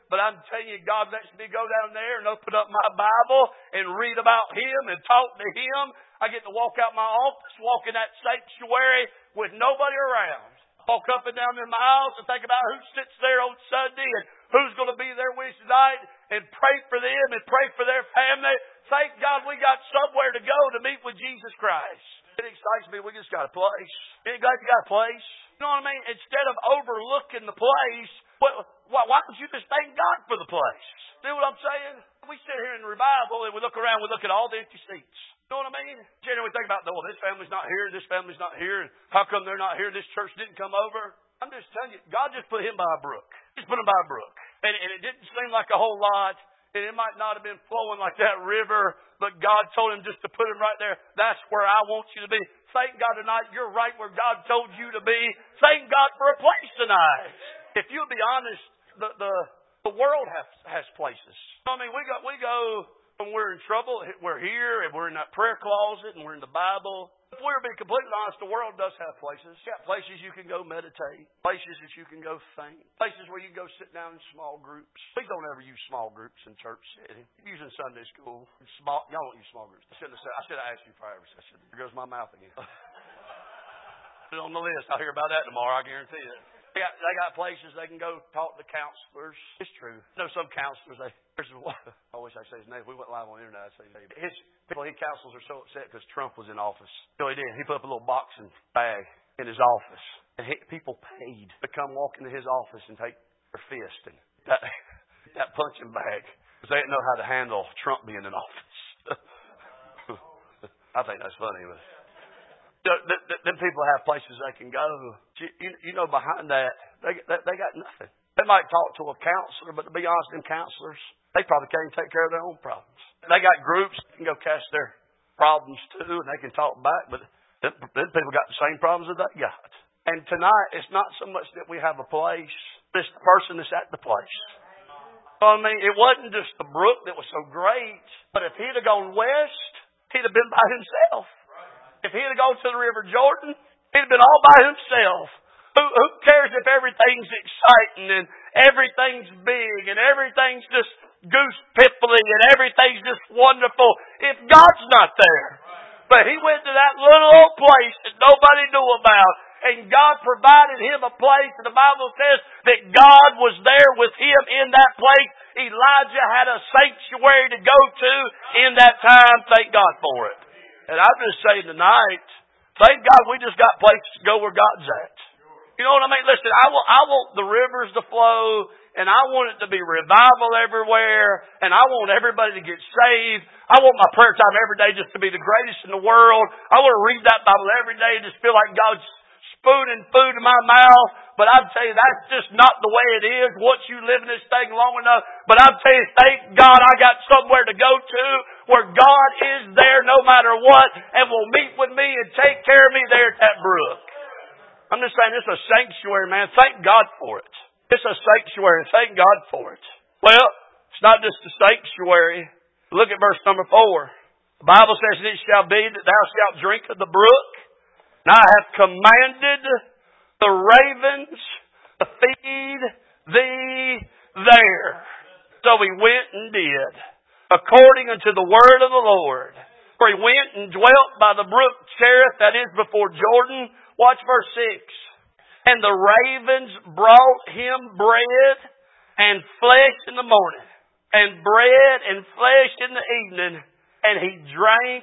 But I'm telling you, God lets me go down there and open up my Bible and read about Him and talk to Him. I get to walk out my office, walk in that sanctuary with nobody around. Walk up and down in my house and think about who sits there on Sunday and who's going to be there Wednesday night and pray for them and pray for their family. Thank God we got somewhere to go to meet with Jesus Christ. It excites me. We just got a place. Ain't glad you got a place? You know what I mean? Instead of overlooking the place, why don't you just thank God for the place? See what I'm saying? We sit here in revival and we look around, we look at all the empty seats. You know what I mean? Generally we think about, oh, this family's not here, this family's not here, and how come they're not here? This church didn't come over. I'm just telling you, God just put him by a brook. Just put him by a brook. And it didn't seem like a whole lot, and it might not have been flowing like that river, but God told him just to put him right there. That's where I want you to be. Thank God tonight you're right where God told you to be. Thank God for a place tonight. If you'll be honest, the world has places. I mean, we go when we're in trouble. We're here, and we're in that prayer closet, and we're in the Bible. If we're being completely honest, the world does have places. It's got places you can go meditate, places that you can go think, places where you can go sit down in small groups. We don't ever use small groups in church setting. You're using Sunday school. Y'all don't use small groups. I should have asked you prior. There goes my mouth again. Put it on the list. I'll hear about that tomorrow. I guarantee it. They got places they can go talk to counselors. It's true. I know some counselors, I wish I could say his name. We went live on the internet. I'd say his name. He counselors are so upset because Trump was in office. So he did. He put up a little boxing bag in his office. And people paid to come walk into his office and take their fist and that punching bag. Because they didn't know how to handle Trump being in office. I think that's funny. But them people have places they can go. You know, behind that, they got nothing. They might talk to a counselor, but to be honest, them counselors, they probably can't take care of their own problems. They got groups that can go cast their problems to, and they can talk back, but them people got the same problems that they got. And tonight, it's not so much that we have a place, it's the person that's at the place. So, I mean, it wasn't just the brook that was so great, but if he'd have gone west, he'd have been by himself. If he'd have gone to the River Jordan, he'd have been all by himself. Who cares if everything's exciting and everything's big and everything's just goose pimply and everything's just wonderful if God's not there? But he went to that little old place that nobody knew about, and God provided him a place, and the Bible says that God was there with him in that place. Elijah had a sanctuary to go to in that time. Thank God for it. And I'm just saying tonight, thank God we just got places to go where God's at. You know what I mean? Listen, I want the rivers to flow, and I want it to be revival everywhere, and I want everybody to get saved. I want my prayer time every day just to be the greatest in the world. I want to read that Bible every day and just feel like God's spooning food in my mouth. But I'll tell you, that's just not the way it is once you live in this thing long enough. But I'll tell you, thank God I got somewhere to go to where God is there no matter what and will meet with me and take care of me there at that brook. I'm just saying, it's a sanctuary, man. Thank God for it. It's a sanctuary. Thank God for it. Well, it's not just a sanctuary. Look at verse number 4. The Bible says, "It shall be that thou shalt drink of the brook, and I have commanded the ravens to feed thee there." So he went and did, according unto the word of the Lord. For he went and dwelt by the brook Cherith, that is before Jordan. Watch verse 6. "And the ravens brought him bread and flesh in the morning, and bread and flesh in the evening, and he drank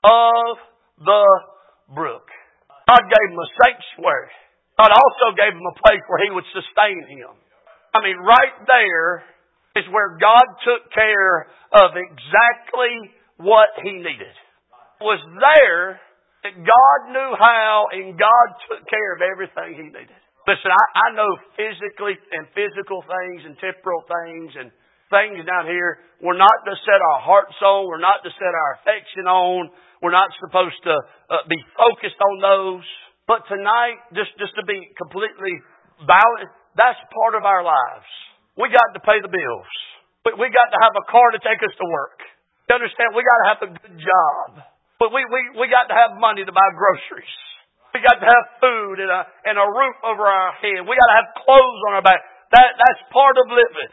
of the brook." God gave him a sanctuary. God also gave him a place where he would sustain him. I mean, right there is where God took care of exactly what he needed. It was there that God knew how, and God took care of everything he needed. Listen, I know physically and physical things and temporal things and things down here we're not to set our hearts on. We're not to set our affection on. We're not supposed to be focused on those. But tonight, just to be completely balanced, that's part of our lives. We got to pay the bills. We got to have a car to take us to work. You understand? We got to have a good job. But we got to have money to buy groceries. We got to have food and a roof over our head. We got to have clothes on our back. That's part of living.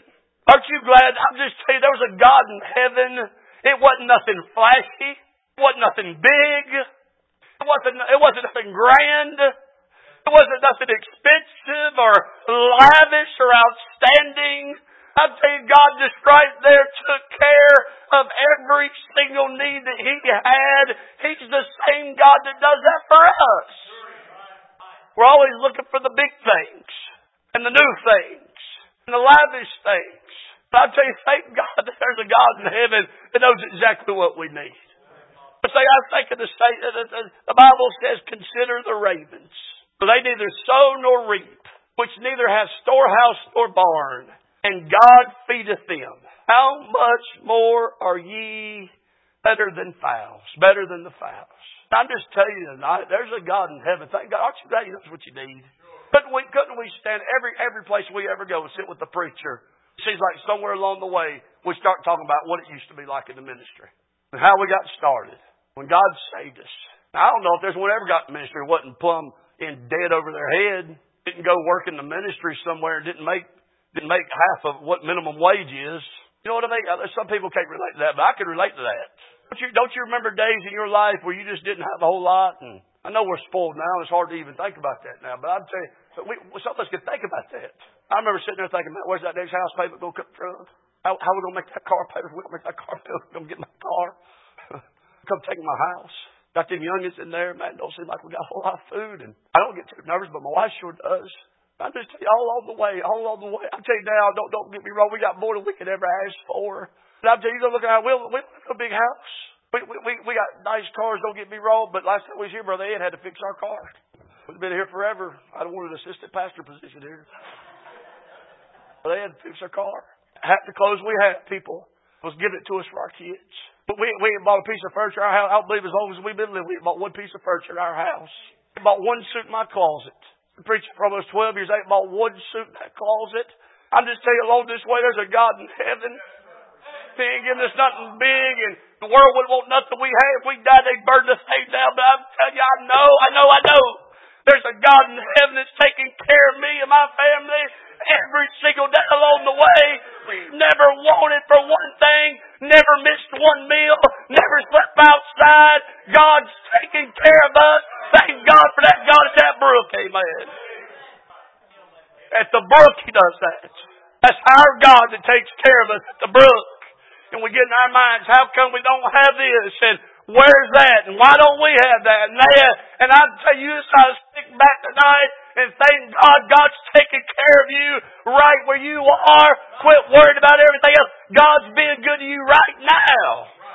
Aren't you glad? I'm just telling you, there was a God in heaven. It wasn't nothing flashy. It wasn't nothing big. It wasn't nothing grand. It wasn't nothing expensive or lavish or outstanding. I tell you, God just right there took care of every single need that He had. He's the same God that does that for us. We're always looking for the big things and the new things and the lavish things. But I tell you, thank God that there's a God in heaven that knows exactly what we need. I think of the Bible says, consider the ravens. For they neither sow nor reap, which neither have storehouse nor barn, and God feedeth them. How much more are ye better than fowls? Better than the fowls. I'm just telling you tonight, there's a God in heaven. Thank God. Aren't you glad He knows what you need? Couldn't we stand every place we ever go and sit with the preacher? It seems like somewhere along the way we start talking about what it used to be like in the ministry and how we got started when God saved us. Now, I don't know if there's one ever got in ministry who wasn't plumb in dead over their head, didn't go work in the ministry somewhere, didn't make half of what minimum wage is. You know what I mean? Some people can't relate to that, but I can relate to that. Don't you remember days in your life where you just didn't have a whole lot? And I know we're spoiled now, and it's hard to even think about that now, but I'd tell you, some of us can think about that. I remember sitting there thinking, where's that next house payment going to come from? How are we going to make that car payment? If we don't make that car payment, we're going to get my car. Come take my house. Got them youngins in there, man. Don't seem like we got a whole lot of food. And I don't get too nervous, but my wife sure does. I just tell you, all along the way. I tell you now, don't get me wrong, we got more than we could ever ask for. But I tell you, look at we live in a big house. We got nice cars, don't get me wrong, but last time we was here, Brother Ed had to fix our car. We've been here forever. I don't want an assistant pastor position here. But they had to fix our car. Half the clothes we had, people, was given it to us for our kids. But we ain't bought a piece of furniture in our house. I don't believe as long as we've been living, we ain't bought one piece of furniture in our house. We bought one suit in my closet. I've been preaching for almost 12 years. I ain't bought one suit in that closet. I'm just telling you, along this way, there's a God in heaven. He ain't giving us nothing big, and the world wouldn't want nothing we had. If we died, they'd burn the thing down. But I'm telling you, I know. There's a God in heaven that's taking care of me and my family every single day along the way. We've never wanted for one thing, never missed one meal, never slept outside. God's taking care of us. Thank God for that God at that brook, amen. At the brook, He does that. That's our God that takes care of us at the brook. And we get in our minds, how come we don't have this? And where's that? And why don't we have that? And I tell you, I stick back tonight and thank God God's taking care of you right where you are. Quit worrying about everything else. God's being good to you right now.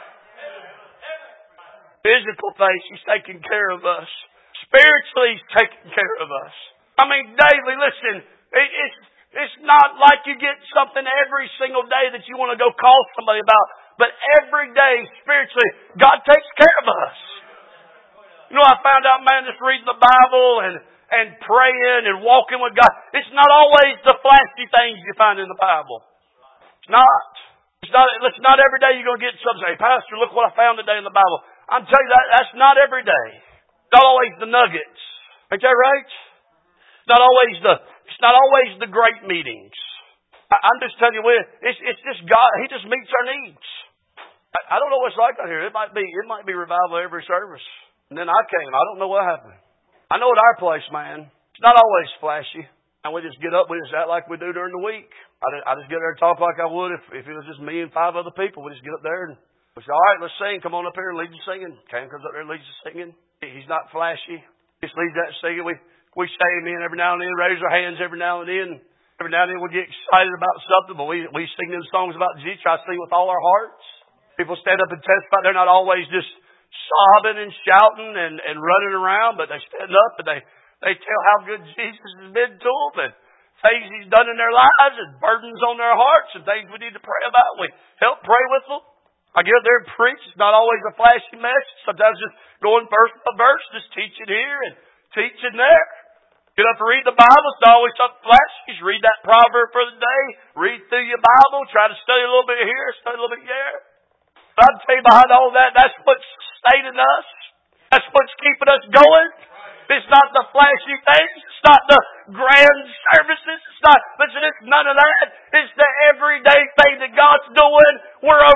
Physical things, He's taking care of us. Spiritually, He's taking care of us. I mean, daily, listen, it's not like you get something every single day that you want to go call somebody about. But every day, spiritually, God takes care of us. You know, I found out, man, just reading the Bible and praying and walking with God, it's not always the flashy things you find in the Bible. It's not. It's not every day you're going to get something. Say, Pastor, look what I found today in the Bible. I'm telling you, that's not every day. It's not always the nuggets. Ain't that right? It's not always the great meetings. I'm just telling you, it's just God. He just meets our needs. I don't know what it's like out here. It might be revival every service. And then I came. I don't know what happened. I know at our place, man, it's not always flashy. And we just get up, we just act like we do during the week. I just get there and talk like I would if it was just me and 5 other people. We just get up there and we say, all right, let's sing. Come on up here and lead the singing. Cam comes up there and leads the singing. He's not flashy. He just leads that singing. We say amen every now and then, raise our hands every now and then. Every now and then we get excited about something, but we sing them songs about Jesus. Try to sing with all our hearts. People stand up and testify. They're not always just sobbing and shouting and running around, but they stand up and they tell how good Jesus has been to them and things He's done in their lives and burdens on their hearts and things we need to pray about. We help pray with them. I get up there and preach. It's not always a flashy message. Sometimes just going verse by verse, just teaching here and teaching there. Get up and read the Bible. It's not always something flashy. Just read that proverb for the day. Read through your Bible. Try to study a little bit here, study a little bit there. But I'll tell you, behind all that, that's what's sustaining us. That's what's keeping us going. It's not the flashy things. It's not the grand services. It's none of that. It's the everyday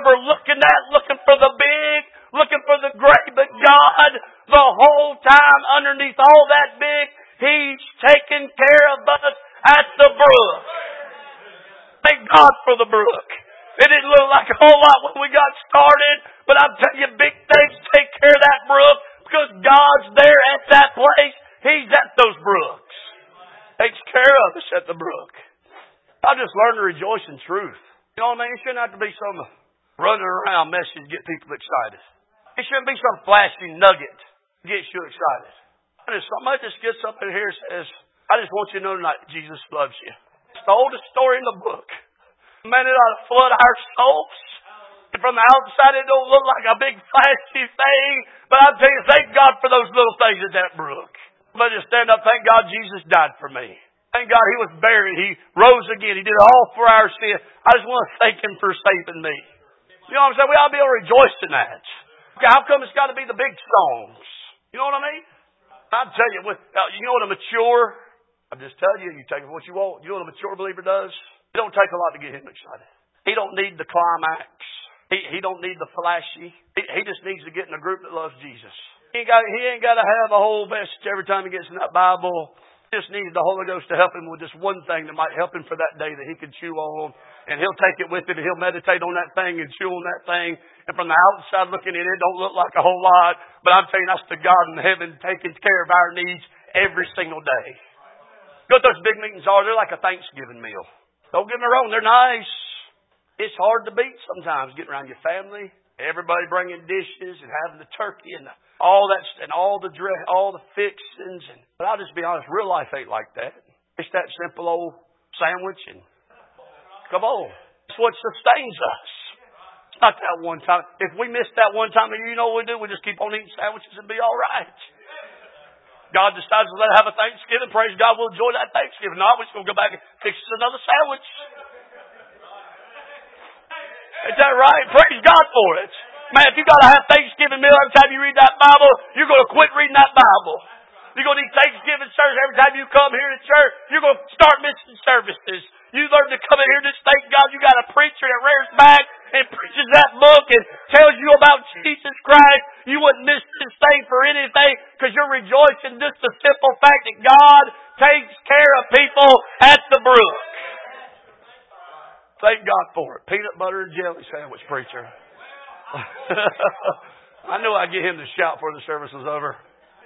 ever looking at, looking for the big, looking for the great. But God, the whole time, underneath all that big, He's taking care of us at the brook. Thank God for the brook. It didn't look like a whole lot when we got started, but I'm telling you, big things take care of that brook because God's there at that place. He's at those brooks. Takes care of us at the brook. I just learned to rejoice in truth. You know what I mean? It shouldn't have to be some running around message to get people excited. It shouldn't be some flashy nugget to get you excited. And if somebody just gets up in here and says, I just want you to know tonight Jesus loves you. It's the oldest story in the book. Man, it ought to flood our souls. And from the outside, it don't look like a big flashy thing. But I'll tell you, thank God for those little things at that brook. But just stand up, thank God Jesus died for me. Thank God He was buried. He rose again. He did it all for our sin. I just want to thank Him for saving me. You know what I'm saying? We ought to be able to rejoice in that. Okay, how come it's got to be the big songs? You know what I mean? I'll tell you, you know what a mature, I'm just telling you, you take what you want. You know what a mature believer does? It don't take a lot to get him excited. He don't need the climax. He don't need the flashy. He just needs to get in a group that loves Jesus. He ain't got to have a whole message every time he gets in that Bible. He just needs the Holy Ghost to help him with just one thing that might help him for that day that he can chew on. And he'll take it with him and he'll meditate on that thing and chew on that thing. And from the outside looking in, it don't look like a whole lot. But I'm telling you, that's the God in heaven taking care of our needs every single day. You know what those big meetings are? They're like a Thanksgiving meal. Don't get me wrong, they're nice. It's hard to beat sometimes getting around your family. Everybody bringing dishes and having the turkey and all that and all the fixings. But I'll just be honest, real life ain't like that. It's that simple old sandwich and come on. It's what sustains us. It's not that one time. If we miss that one time, you know what we do? We just keep on eating sandwiches and be all right. God decides to let us have a Thanksgiving. Praise God, we'll enjoy that Thanksgiving. No, we're just going to go back and fix another sandwich. Is that right? Praise God for it. Man, if you got to have Thanksgiving meal every time you read that Bible, you're going to quit reading that Bible. You're going to need Thanksgiving service every time you come here to church. You're going to start missing services. You learn to come in here and just thank God you got a preacher that rears back and preaches that book and tells you about Jesus Christ. You wouldn't miss this thing for anything because you're rejoicing just the simple fact that God takes care of people at the brook. Thank God for it. Peanut butter and jelly sandwich, preacher. I knew I'd get him to shout before the service was over.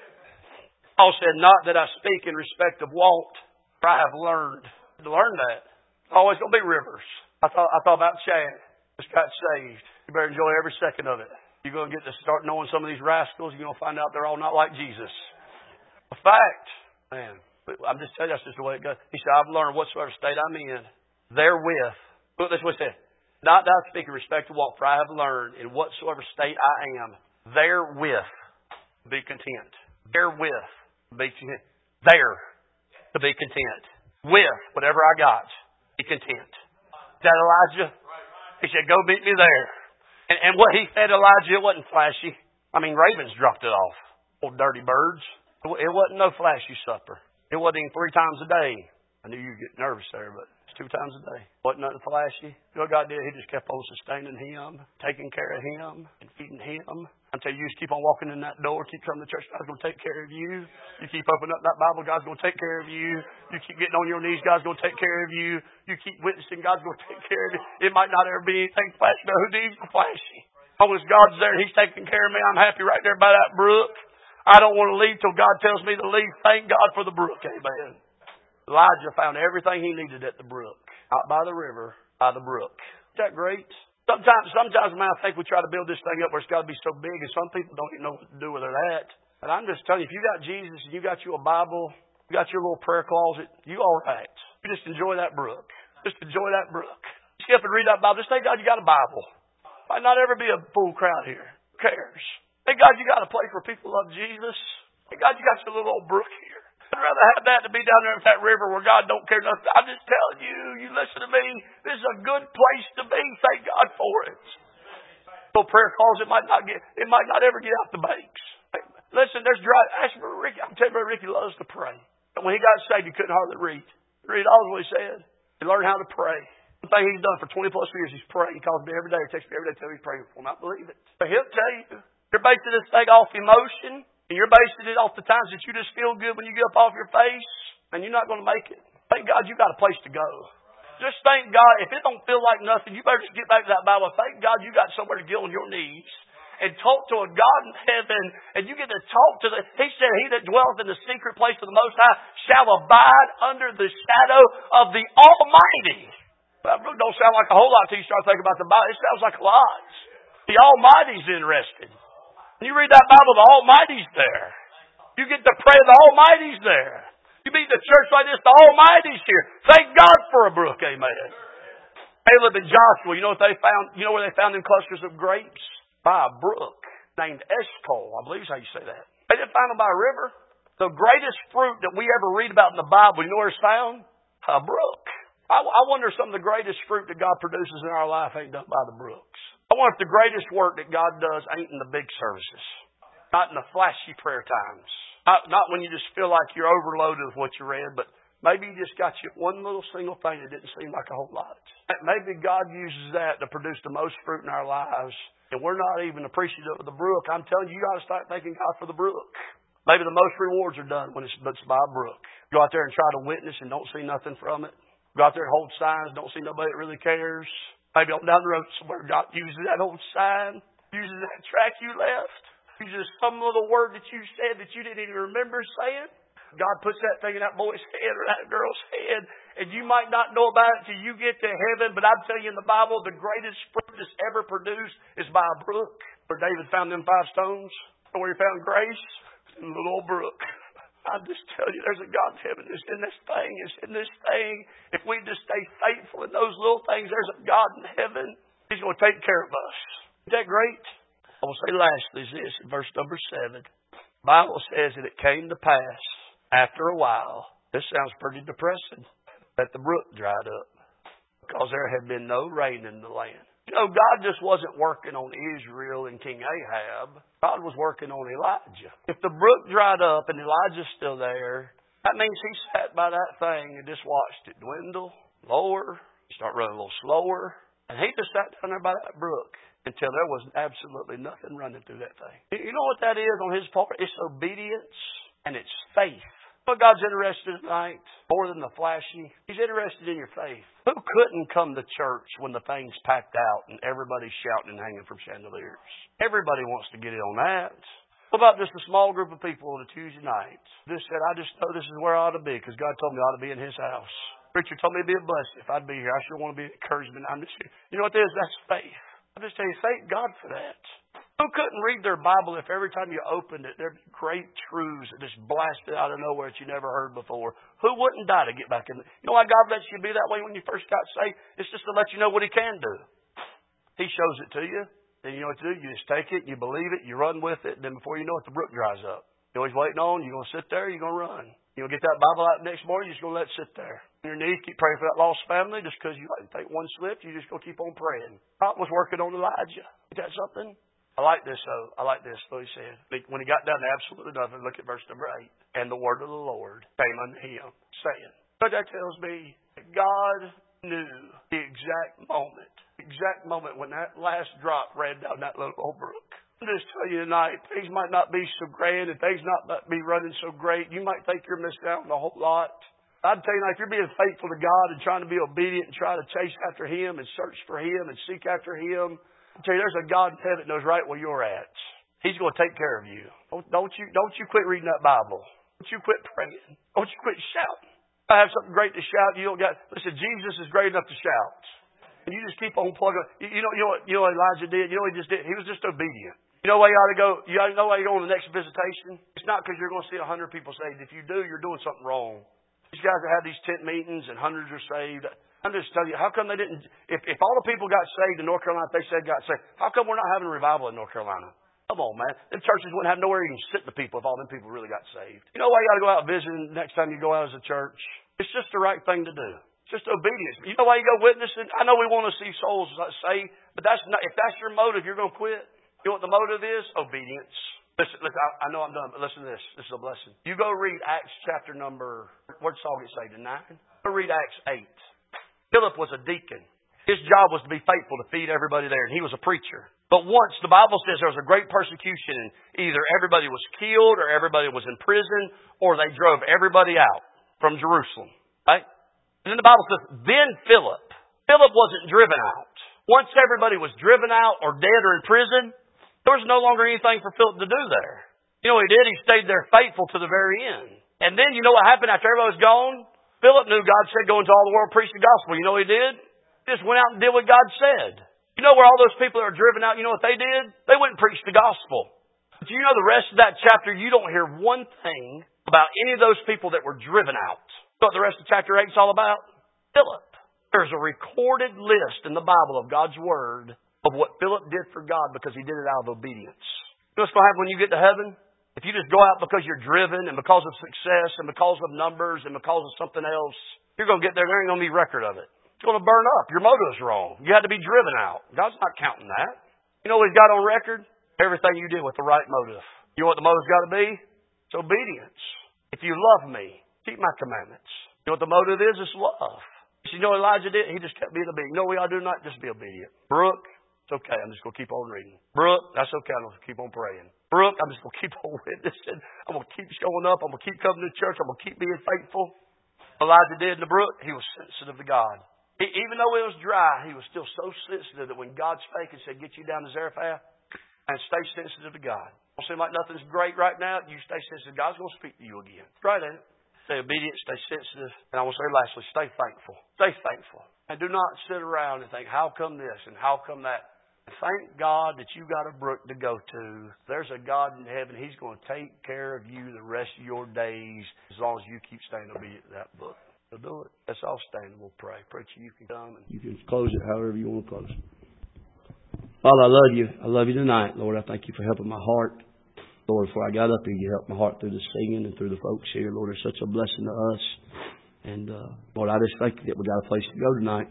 Paul said, not that I speak in respect of want, for I have learned. To learn that. It's always going to be rivers. I thought about Chad. Just got saved. You better enjoy every second of it. You're going to get to start knowing some of these rascals. You're going to find out they're all not like Jesus. A fact. Man, I'm just telling you, that's just the way it goes. He said, I've learned whatsoever state I'm in, therewith. Look, that's what he said. Not that I speak in respect to what, for I have learned in whatsoever state I am, therewith be content. Therewith be content. There to be content. With whatever I got, be content. Is that Elijah? He said, go meet me there. And what he fed Elijah, it wasn't flashy. I mean, ravens dropped it off. Old dirty birds. It wasn't no flashy supper. It wasn't even 3 times a day. I knew you'd get nervous there, but it's 2 times a day. Wasn't nothing flashy. You know what God did? He just kept on sustaining him, taking care of him, and feeding him. Until you just keep on walking in that door, keep coming to church, God's going to take care of you. You keep opening up that Bible, God's going to take care of you. You keep getting on your knees, God's going to take care of you. You keep witnessing, God's going to take care of you. It might not ever be anything flashy, but who needs flashy? As long as God's there and He's taking care of me, I'm happy right there by that brook. I don't want to leave till God tells me to leave. Thank God for the brook, amen. Elijah found everything he needed at the brook. Out by the river, by the brook. Isn't that great? Sometimes, man, I think we try to build this thing up where it's got to be so big, and some people don't even know what to do with it at. And I'm just telling you, if you got Jesus and you got you a Bible, you got your little prayer closet, you all right. You just enjoy that brook. Just enjoy that brook. Just get up and read that Bible. Just thank God you got a Bible. Might not ever be a full crowd here. Who cares? Thank God you got a place where people love Jesus. Thank God you got your little old brook here. I'd rather have that than be down there at that river where God don't care nothing. I'm just telling you, you listen to me, this is a good place to be. Thank God for it. So prayer calls, it might not ever get out the banks. Listen, there's dry. Ask for Ricky. I'm telling you, Ricky loves to pray. And when he got saved, he couldn't hardly read. Read all what he said. He learned how to pray. The thing he's done for 20 plus years, he's praying. He calls me every day, he texts me every day, tell me he's praying for him. I believe it. But he'll tell you, you're basing this thing off emotion, and you're basing it off the times that you just feel good when you get up off your face, and you're not going to make it. Thank God you got a place to go. Just thank God, if it don't feel like nothing, you better just get back to that Bible. Thank God you got somewhere to get on your knees and talk to a God in heaven, and you get to talk to He said, he that dwelleth in the secret place of the Most High shall abide under the shadow of the Almighty. That really don't sound like a whole lot till you start thinking about the Bible. It sounds like a lot. The Almighty's interested. When you read that Bible, the Almighty's there. You get to pray, the Almighty's there. You meet the church like this, the Almighty's here. Thank God for a brook, amen. Caleb and Joshua, you know what they found? You know where they found them clusters of grapes? By a brook named Eshcol. I believe is how you say that. They didn't find them by a river. The greatest fruit that we ever read about in the Bible, you know where it's found? A brook. I wonder if some of the greatest fruit that God produces in our life ain't done by the brooks. I wonder if the greatest work that God does ain't in the big services. Not in the flashy prayer times. Not when you just feel like you're overloaded with what you read, but maybe He just got you one little single thing that didn't seem like a whole lot. Maybe God uses that to produce the most fruit in our lives, and we're not even appreciative of the brook. I'm telling you, you got to start thanking God for the brook. Maybe the most rewards are done when it's by a brook. Go out there and try to witness and don't see nothing from it. Go out there and hold signs, don't see nobody that really cares. Maybe on down the road somewhere, God uses that old sign, uses that track you left. Uses some little word that you said that you didn't even remember saying. God puts that thing in that boy's head or that girl's head, and you might not know about it till you get to heaven, but I'm telling you in the Bible, the greatest fruit that's ever produced is by a brook. Where David found them 5 stones, where he found grace, in a little old brook. I'm just telling you, there's a God in heaven. It's in this thing. It's in this thing. If we just stay faithful in those little things, there's a God in heaven. He's going to take care of us. Isn't that great? I will say lastly is this, in verse number 7. The Bible says that it came to pass after a while. This sounds pretty depressing. That the brook dried up. Because there had been no rain in the land. You know, God just wasn't working on Israel and King Ahab. God was working on Elijah. If the brook dried up and Elijah's still there, that means he sat by that thing and just watched it dwindle, lower, start running a little slower. And he just sat down there by that brook until there was absolutely nothing running through that thing. You know what that is on His part? It's obedience and it's faith. But God's interested tonight more than the flashy. He's interested in your faith. Who couldn't come to church when the thing's packed out and everybody's shouting and hanging from chandeliers? Everybody wants to get in on that. What about just a small group of people on a Tuesday night? Just said, I just know this is where I ought to be because God told me I ought to be in His house. Preacher told me it'd be a blessing if I'd be here. I sure want to be an encouragement. I'm just here. You know what it is? That's faith. I just tell you, thank God for that. Who couldn't read their Bible if every time you opened it, there'd be great truths that just blasted out of nowhere that you never heard before? Who wouldn't die to get back in? You know why God lets you be that way when you first got saved? It's just to let you know what He can do. He shows it to you. Then you know what to do. You just take it, you believe it, you run with it, and then before you know it, the brook dries up. You're always waiting on, you're going to sit there, you're going to run. You're going to get that Bible out next morning, you're just going to let it sit there. On your knees, keep praying for that lost family. Just because you take one slip, you just go keep on praying. God was working on Elijah. Is that something? I like this, though. I like this, what he said. When he got down to absolutely nothing, look at verse number 8. And the word of the Lord came unto him, saying. But that tells me that God knew the exact moment when that last drop ran down that little old brook. I'm just telling you tonight, things might not be so grand and things not be running so great. You might think you're missing out on a whole lot. I'd tell you, if you're being faithful to God and trying to be obedient and try to chase after Him and search for Him and seek after Him, I'll tell you, there's a God in heaven that knows right where you're at. He's going to take care of you. Don't you quit reading that Bible. Don't you quit praying. Don't you quit shouting. I have something great to shout. You don't got. Listen, Jesus is great enough to shout, and you just keep on plugging. You know what Elijah did. You know what he just did. He was just obedient. You know why you ought to go. You ought to know why you go on the next visitation. It's not because you're going to see 100 people saved. If you do, you're doing something wrong. These guys that have these tent meetings and hundreds are saved. I'm just telling you, how come they didn't? If all the people got saved in North Carolina, if they said got saved, how come we're not having a revival in North Carolina? Come on, man. Them churches wouldn't have nowhere you can sit the people if all them people really got saved. You know why you got to go out visiting next time you go out as a church? It's just the right thing to do. It's just obedience. You know why you go witnessing? I know we want to see souls saved, but that's not. If that's your motive, you're going to quit. You know what the motive is? Obedience. Listen, I know I'm done, but listen to this. This is a blessing. You go read Acts chapter number, what song it say, to 9? Go read Acts 8. Philip was a deacon. His job was to be faithful to feed everybody there, and he was a preacher. But once, the Bible says there was a great persecution, and either everybody was killed, or everybody was in prison, or they drove everybody out from Jerusalem. Right? And then the Bible says, then Philip wasn't driven out. Once everybody was driven out, or dead, or in prison, there was no longer anything for Philip to do there. You know what he did? He stayed there faithful to the very end. And then you know what happened after everybody was gone? Philip knew God said go into all the world and preach the gospel. You know what he did? Just went out and did what God said. You know where all those people that are driven out, you know what they did? They went and preached the gospel. But you know the rest of that chapter, you don't hear one thing about any of those people that were driven out. You know what the rest of chapter 8 is all about? Philip. There's a recorded list in the Bible of God's Word of what Philip did for God because he did it out of obedience. You know what's going to happen when you get to heaven? If you just go out because you're driven and because of success and because of numbers and because of something else, you're going to get there and there ain't going to be record of it. It's going to burn up. Your motive's wrong. You had to be driven out. God's not counting that. You know what He's got on record? Everything you did with the right motive. You know what the motive's got to be? It's obedience. If you love me, keep my commandments. You know what the motive is? It's love. You know what Elijah did? He just kept being obedient. You know what we ought to do tonight? Just be obedient. Brooke, it's okay. I'm just going to keep on reading. Brooke, that's okay. I'm going to keep on praying. Brooke, I'm just going to keep on witnessing. I'm going to keep showing up. I'm going to keep coming to church. I'm going to keep being faithful. Elijah did in the brook. He was sensitive to God. Even though it was dry, he was still so sensitive that when God spake and said, get you down to Zarephath, and stay sensitive to God. Don't seem like nothing's great right now. You stay sensitive. God's going to speak to you again. Right, ain't it? Stay obedient, stay sensitive. And I want to say lastly, stay thankful. Stay thankful. And do not sit around and think, how come this and how come that? Thank God that you got a brook to go to. There's a God in heaven. He's going to take care of you the rest of your days as long as you keep staying obedient to that book. So do it. Let's all stand and we'll pray. Preacher, you can come. And you can close it however you want to close it. Father, I love you. I love you tonight. Lord, I thank you for helping my heart. Lord, before I got up here, you helped my heart through the singing and through the folks here. Lord, it's such a blessing to us. And, Lord, I just thank you that we got a place to go tonight.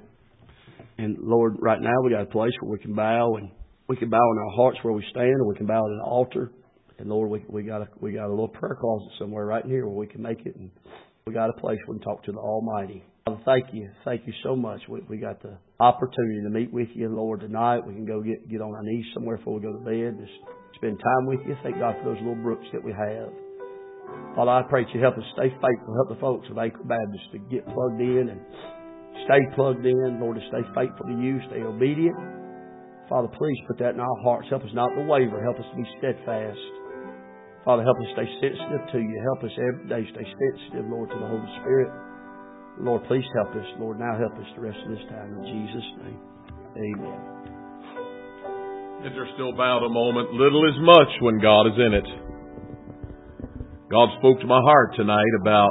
And, Lord, right now we got a place where we can bow. And we can bow in our hearts where we stand. And we can bow at an altar. And, Lord, we got a little prayer closet somewhere right in here where we can make it. And we got a place where we can talk to the Almighty. Father, thank you. Thank you so much. We got the opportunity to meet with you, Lord, tonight. We can go get on our knees somewhere before we go to bed. Just spend time with you. Thank God for those little brooks that we have. Father, I pray that you help us stay faithful. Help the folks of Acre Baptist to get plugged in and stay plugged in. Lord, to stay faithful to you. Stay obedient. Father, please put that in our hearts. Help us not to waver. Help us to be steadfast. Father, help us stay sensitive to you. Help us every day stay sensitive, Lord, to the Holy Spirit. Lord, please help us. Lord, now help us the rest of this time. In Jesus' name, amen. And just still bow a moment. Little is much when God is in it. God spoke to my heart tonight about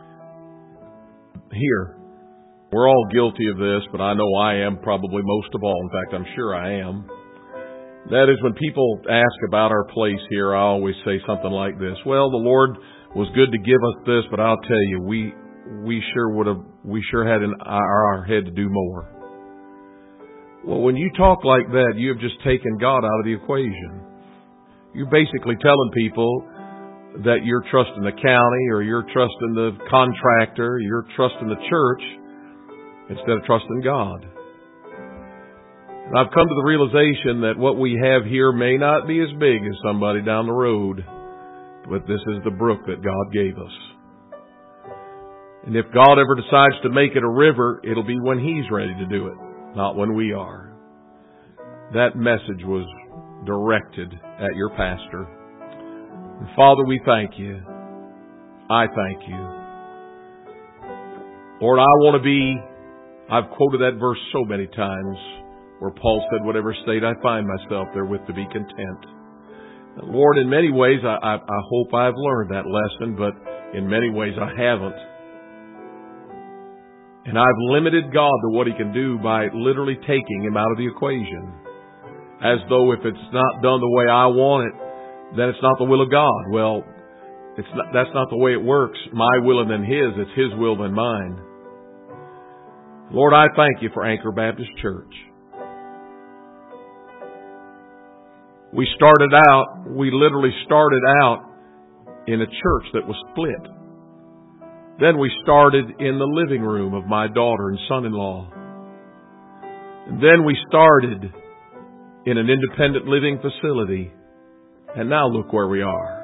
here. We're all guilty of this, but I know I am probably most of all. In fact, I'm sure I am. That is when people ask about our place here, I always say something like this. Well, the Lord was good to give us this, but I'll tell you, we sure had in our head to do more. Well, when you talk like that, you have just taken God out of the equation. You're basically telling people that you're trusting the county or you're trusting the contractor, you're trusting the church instead of trusting God. And I've come to the realization that what we have here may not be as big as somebody down the road, but this is the brook that God gave us. And if God ever decides to make it a river, it'll be when He's ready to do it, not when we are. That message was directed at your pastor. And Father, we thank you. I thank you. Lord, I've quoted that verse so many times where Paul said, whatever state I find myself therewith to be content. And Lord, in many ways, I hope I've learned that lesson, but in many ways I haven't. And I've limited God to what He can do by literally taking Him out of the equation. As though if it's not done the way I want it, then it's not the will of God. Well, that's not the way it works. My will and then His. It's His will and mine. Lord, I thank you for Anchor Baptist Church. We literally started out in a church that was split. Then we started in the living room of my daughter and son-in-law. And then we started in an independent living facility. And now look where we are.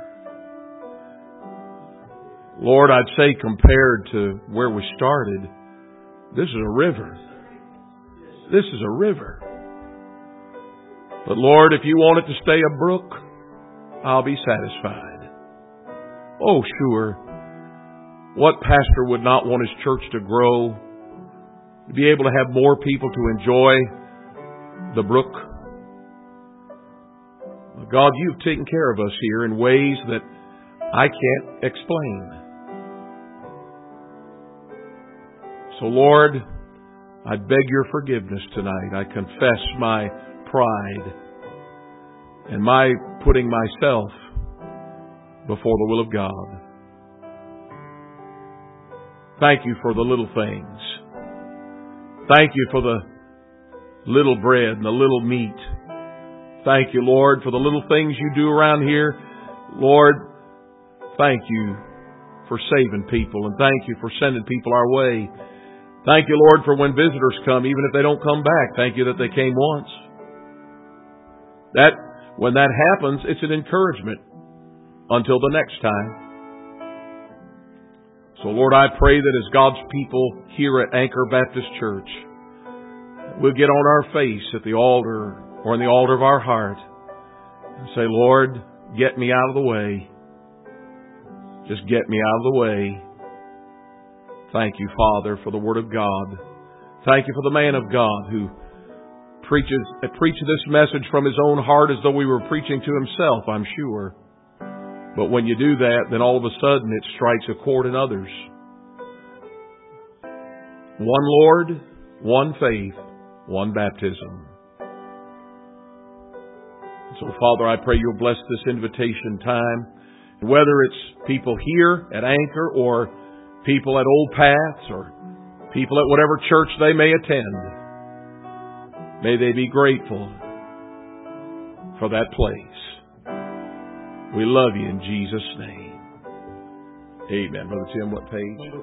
Lord, I'd say compared to where we started, this is a river. This is a river. But Lord, if you want it to stay a brook, I'll be satisfied. Oh, sure. What pastor would not want his church to grow, to be able to have more people to enjoy the brook? God, you've taken care of us here in ways that I can't explain. So, Lord, I beg your forgiveness tonight. I confess my pride and my putting myself before the will of God. Thank you for the little things. Thank you for the little bread and the little meat. Thank you, Lord, for the little things you do around here. Lord, thank you for saving people, and thank you for sending people our way. Thank you, Lord, for when visitors come, even if they don't come back, thank you that they came once. When that happens, it's an encouragement until the next time. So, Lord, I pray that as God's people here at Anchor Baptist Church, we'll get on our face at the altar or in the altar of our heart and say, Lord, get me out of the way. Just get me out of the way. Thank you, Father, for the Word of God. Thank you for the man of God who preached this message from his own heart as though we were preaching to himself, I'm sure. But when you do that, then all of a sudden it strikes a chord in others. One Lord, one faith, one baptism. So, Father, I pray you'll bless this invitation time. Whether it's people here at Anchor or people at Old Paths or people at whatever church they may attend, may they be grateful for that place. We love you in Jesus' name. Amen. Brother Tim, what page?